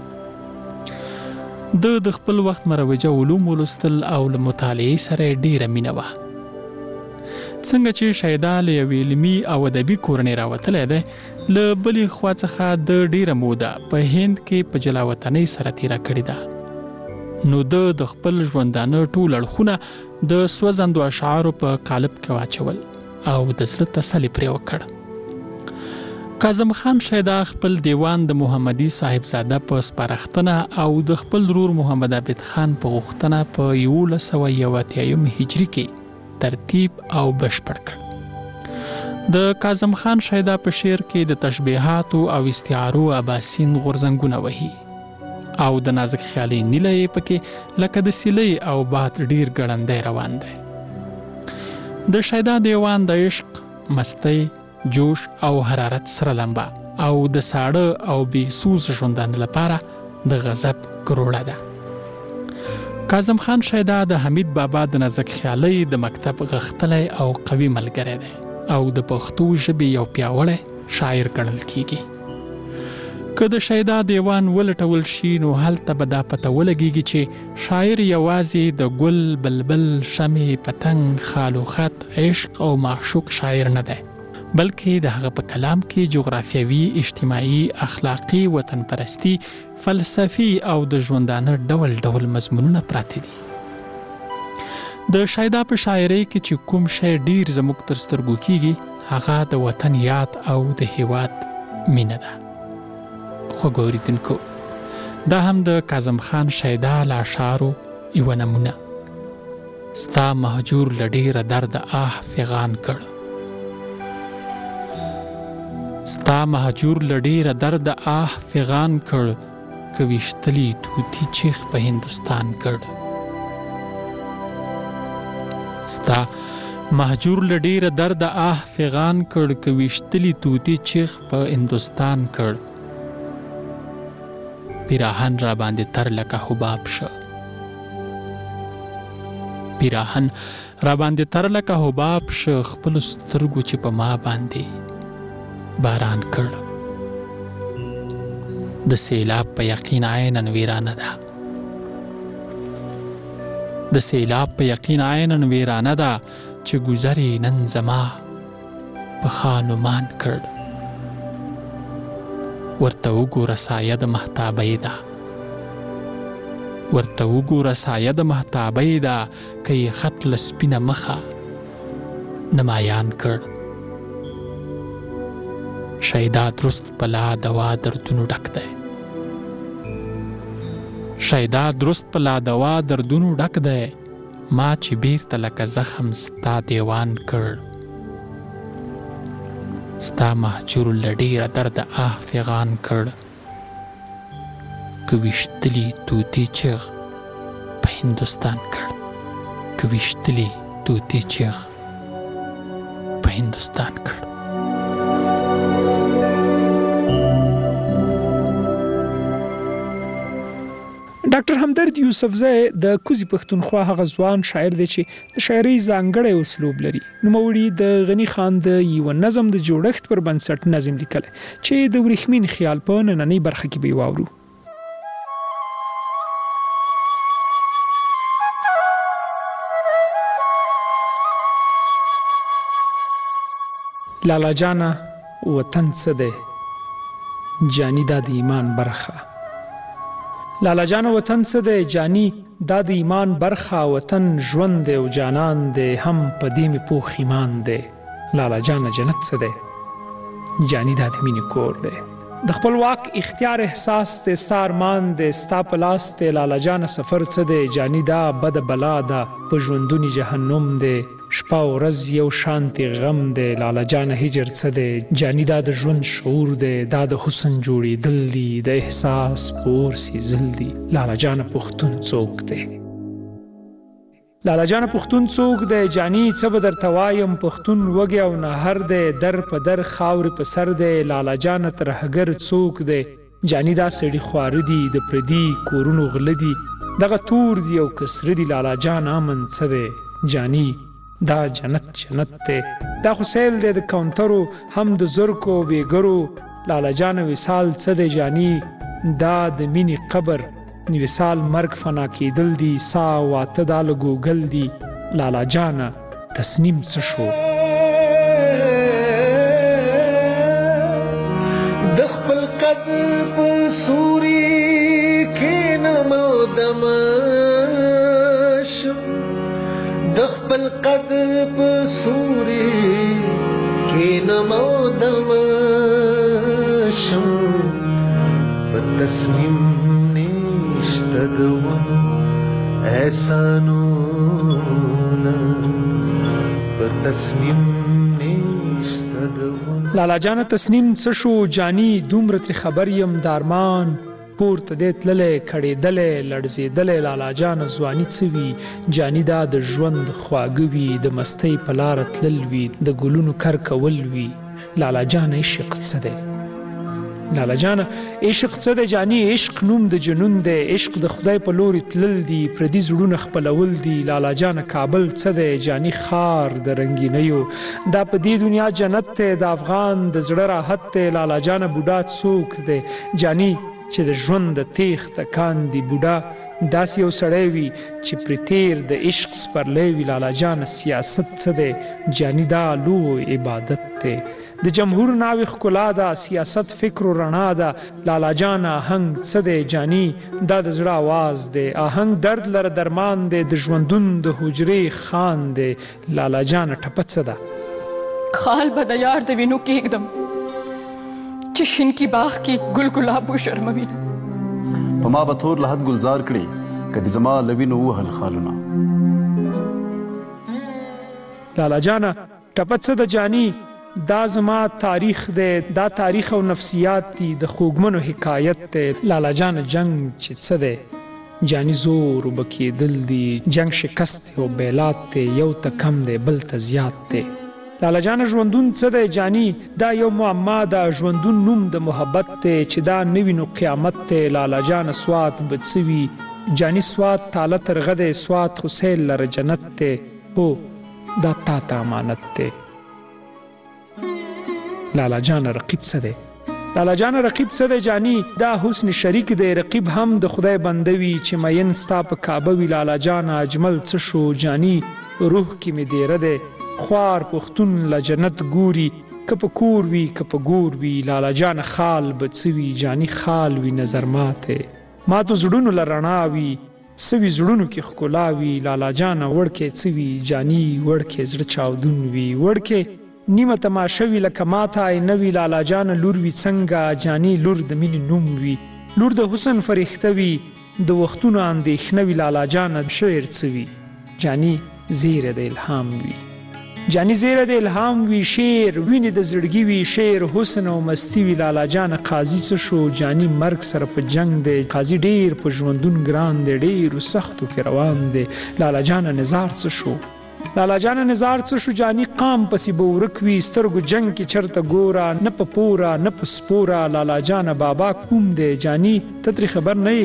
Speaker 21: د خپل وخت مروجه علوم ولوستل او له مطالعې سره ډیره مینه وه. څنګه چې شیدا له یوې علمي او ادبي کورنۍ راوتلی دی، له بلې خوا څخه د ډیره موده په هند کې په جلاوطنۍ سره تیره کړې ده. نو د خپل ژوندانه ټول اړخونه د سوځندو اشعارو په قالب کې واچول او د زړه تسلي پرې وکړ. کاظم خان شیدا خپل دیوان د محمدي صاحبزاده په سپارښتنه او د خپل ورور محمد عابد خان په غوښتنه په 1181 هجري کې ترتیب او بشپړ کړ. د کاظم خان شیدا په شعر کې د تشبیهاتو او استعارو اباسین غورځنګونه وهي او د نازک خیالي نیله یې پکې لکه د سیلۍ او باد ډیر ګړندی روان دی. د شیدا دیوان د عشق، مستی، جوش او حرارت سره لمبا او د ساړه او بې سوز ژوندانه لپاره د غضب کروړه ده. کاظم خان شیدا د حمید بابا د نازک خیالۍ د مکتب غښتلی او قوي ملګری دی او د پښتو ژبې یو پیاوړی شاعر ګڼل کیږي. که د شیدا دیوان ولټول شي نو هلته به دا پته ولګیږي چې شاعر یوازې د ګل، بلبل، شمع، پتنګ، خال و خط، عشق او معشوق شاعر نه دی، بلکې د هغه په کلام کې جغرافیوي، اجتماعي، اخلاقی، وطن پرستی، فلسفي او د ژوندانه ډول ډول مضمونونه پراته دي. د شیدا په شاعرۍ کې چې کوم شی ډیر زموږ تر سترګو کیږي هغه د وطن یاد او د هیواد مینه ده. خو ګوریدونکو، دا هم د کاظم خان شیدا له اشعارو یوه نمونه. ستا مهجور له ډیره درده آه فغان کړ، ستا مهجور له ډیره درده آه فغان کړ، که ویشتلی توتی چیخ په هندوستان کړ. ستا مهجور له ډیره درده آه فغان کړ، که ویشتلی توتی چیخ په هندوستان کړ. پیراهن را باندې تر لکه حباب شه، پیراهن را باندې تر لکه حباب شه، خپل سترګو چې په ما باندې باران کړ. د سیلاب په یقین عیناً ویرانه ده، د سیلاب په یقین عیناً ویرانه ده، چې گذری نن زما په خانمان کړ. ورته وګوره سایه د مهتابۍ ده، ورته وګوره سایه د مهتابۍ ده، که یې خط له سپینه مخه نمایان کړ. شیدا درست پلا دوا دردونو ډک دی، شیدا درست پلا دوا دردونو ډک دی، ما چې بیرته لکه زخم ستا دیوان کړ. ستا مهجور له ډیره درده آه فغان کړ، که ویشتلی توتی چیغ په هندوستان کړ، که ویشتلی توتی چیغ په هندوستان کړ.
Speaker 10: ډاکټر همدرد یوسفزی د کوزي پښتونخوا هغه ځوان شاعر دی چې د شاعرۍ ځانګړی اسلوب لري. نوموړي د غني خان د یو نظم د جوړښت پر بنسټ نظم لیکلی چې د ورېښمین خیال په نننۍ برخه کې به واورو. لالا جانا وطن څه دی جانی دا د ایمان برخه. لالا جانا وطن څه دی جانی دا د ایمان برخه. وطن ژوند دی او جانان دی هم په دې مې پوخ ایمان دی. لالا جانا جنت څه دی جانی دا د مینې کور دی. د خپلواک اختیار احساس دی ستا ارمان دی ستا په لاس دی. لالا جانا سفر څه دی جانی دا بد بلا ده په ژوندوني جهنم دی. شپه او ورځ یو شانتي غم دی. لالا جانا هجر څه دی جانی دا د ژوند شعور دی. دا د حسن جوړېدل دي د احساس پور سیزل دي. لالا جانا پښتون څوک دی لالا جانا پښتون څوک دی جانی څه به درته وایم پښتون وږی او نهر دی در په در خاورې په سر دی. لالا جانا ترهګر څوک دی جانی دا سړي خواره دي د پردي کورونو غله دي. دغه تور دي او کسره دي. لالا جانا امن څه دی جانی دا جنت جنت دی. دا خو سیل دی د کاونټرو هم د زرکو بیګرو. لالا جانا وصال څه دی جانی دا د مینې قبر. وصال مرګ فنا کېدل دي سا واته دا له ګوګل دي. لالا جانا تسنیم څه شو
Speaker 19: د خپل قد په سوري کې نمو دمشم د خپل قد په سوري کې نمو دمشم په تسنیم نشته د ونو احسانونه په تسنیم نشته د ونو.
Speaker 10: لالا جانا تسنیم څه شو جانی دومره ترې خبر یم د ارمان پورته دی تللی کړېدلی لړزېدلی. لالا جانا ځواني څه وي جانی دا د ژوند خواږه وي د مستۍ په لاره تلل وي د ګلونو کر کول وي. لالا جانا عشق څه دی لالا جانا عشق څه دی جانی عشق نوم د جنون دی. عشق د خدای په لوري تلل دي پردي زړونه خپلول دي. لالا جانا کابل څه دی جانی خار د رنګینیو. دا په دې دنیا جنت دی د افغان د زړه راحت دی. لالا جانا بوډا څوک دی جانی چې د ژوند د تیښته کاندي بوډا. داسې یو سړی وي چې پرې تیر د عشق سپرلی وي. لالا جانا سیاست څه دی جانی دا لوی عبادت دی. د جمهور ناوې ښکلا ده سیاست فکر و رڼا ده. لالا جانا آهنګ څه دی جانی دا د زړه آواز دی. آهنګ درد لره درمان دی د ژوندون د حجرې خان دی. لالا جانا ټپه څه ده
Speaker 1: خال به د یار د وینو کېږدم چې شین کی باغ کې ګل ګلاب وشرموي.
Speaker 22: په ما به تور لحد ګلزار کړي که د زما له وینو ووهل خالونه.
Speaker 10: لالا جانا ټپه څه ده جانی دا زما تاریخ دی. دا تاریخ او نفسیات دي د خوږمنو حکایت دی. لالا جانا جنگ چې څه دی جانی زور وبه کېدل دي. جنگ شکست دی او بیلات دی یو ته کم دی بل ته زیات دی. لالا جانا ژوندون څه دی جانی دا یو معما ده. ژوندون نوم د محبت دی چې دا نوي نو قیامت دی. لالا جانا سوات به څه وي جانی سوات تاله ترغه دی. سوات خو سیل لره جنت دی هو دا تا ته امانت دی. لالا جانا رقیب څه دی لالا جانا رقیب څه دی جانی دا حسن شریک دی. رقیب هم د خدای بنده وي چې مین ستا په کعبه وي. لالا جانا اجمل څه شو جانی روح کې مې دیره دی. خوار پښتون له جنت ګوري که په کور وي که په ګور وي. لالا جانا خال به څه وي جانی خال وي نظر ماته ماتو زړونو له رڼا وي څه وي زړونو کې ښکلا وي. لالا جانا وړکې څه وي جانی وړکې زړه چاودون وي. وړکې نیمه تماشه وي لکه ماته آینه وي. لالا جانا لور وي څنګه جانی لور د مینې نوم وي. لور د حسن فرښته وي د وختونو اندېښنه وي. لالا جانا شعر څه وي جانی زیره د الهام وي. جانی زیره د الهام وي. شعر وینې د زړګي وي. شعر حسن او مستی وي. لالا جانا قاضي څه شو جانی مرګ سره په جنگ دی. قاضي ډیر په ژوندون ګران دی ډیرو سختو کې روان دی. لالا جانا نظار څه شو لالا جانا نظار څه شو جانی قام پسې به ورک وي. سترګو جنگ کې چرته ګوره نه په پوره نه په سپوره. لالا جانا بابا کوم دی جانی ته ترې خبر نه یې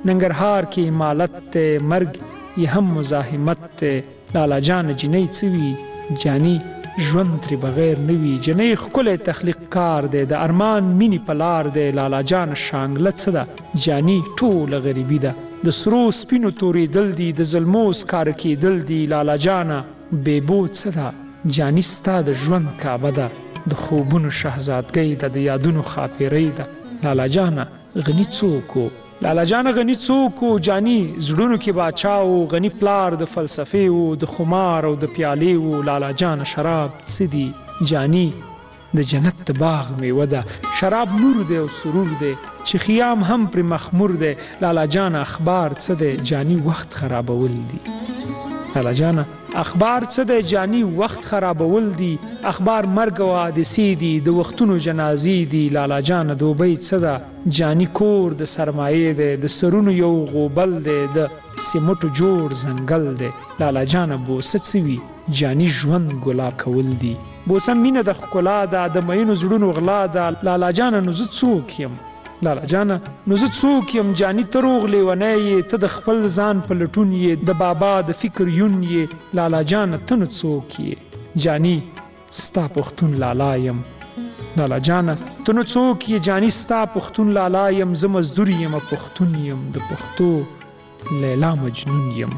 Speaker 10: ننګرهار کې مالت ته مرګ یې هم مزاحمت ته لالا جان جنۍ څوي جاني ژوند ترې بغیر نوي جنۍ ښکلی تخلیق کار دی د ارمان مینی پلار دی لالا جان شانګله څه ده جاني ټوله غریبي ده د سرو سپینو تورېدل دي د ظلمو سکاره کېدل دي لالا جانه بېبو څه ده جاني ستا د ژوند کعبه ده د خوبونو شهزادګۍ ده د یادونو خاپیرۍ ده لالا جانه غني څوک و لالا جان غني څوک و جاني زړونو کې باچا و غني پلار د فلسفې و د خمار او د پیالې و لالا جان شراب څه دي جاني د جنت د باغ میوه ده شراب نور دی او سرور دی چې خیام هم پرې مخمور دی لالا جان اخبار څه دی جاني وخت خرابول دي لالا جان اخبار څه دی جاني وخت خرابول دي اخبار مرګ او حادثې دي د وختونو جنازې دي لالا جان دوبۍ څه ده جاني کور د سرمایې دی د سرونو یو غوبل دی د سیمټو جوړ ځنګل دی لالا جان بوسه څه وي جاني ژوند ګلاب کول دي بوسه مینه د ښکلا ده د مینو زړونو غلا ده لالا جان نو زه څوک یم لالا جانه نو زه څوک یم جاني ته روغ لیونی یې ته د خپل ځان په لټون یې د بابا د فکر یون یې لالا جانه ته نو څوک یې جاني ستا پښتون لالا یم لالا جانه ته نو څوک یې جاني ستا پښتون لالا یم زه مزدور یم پښتون یم د پښتو لیلا مجنون یم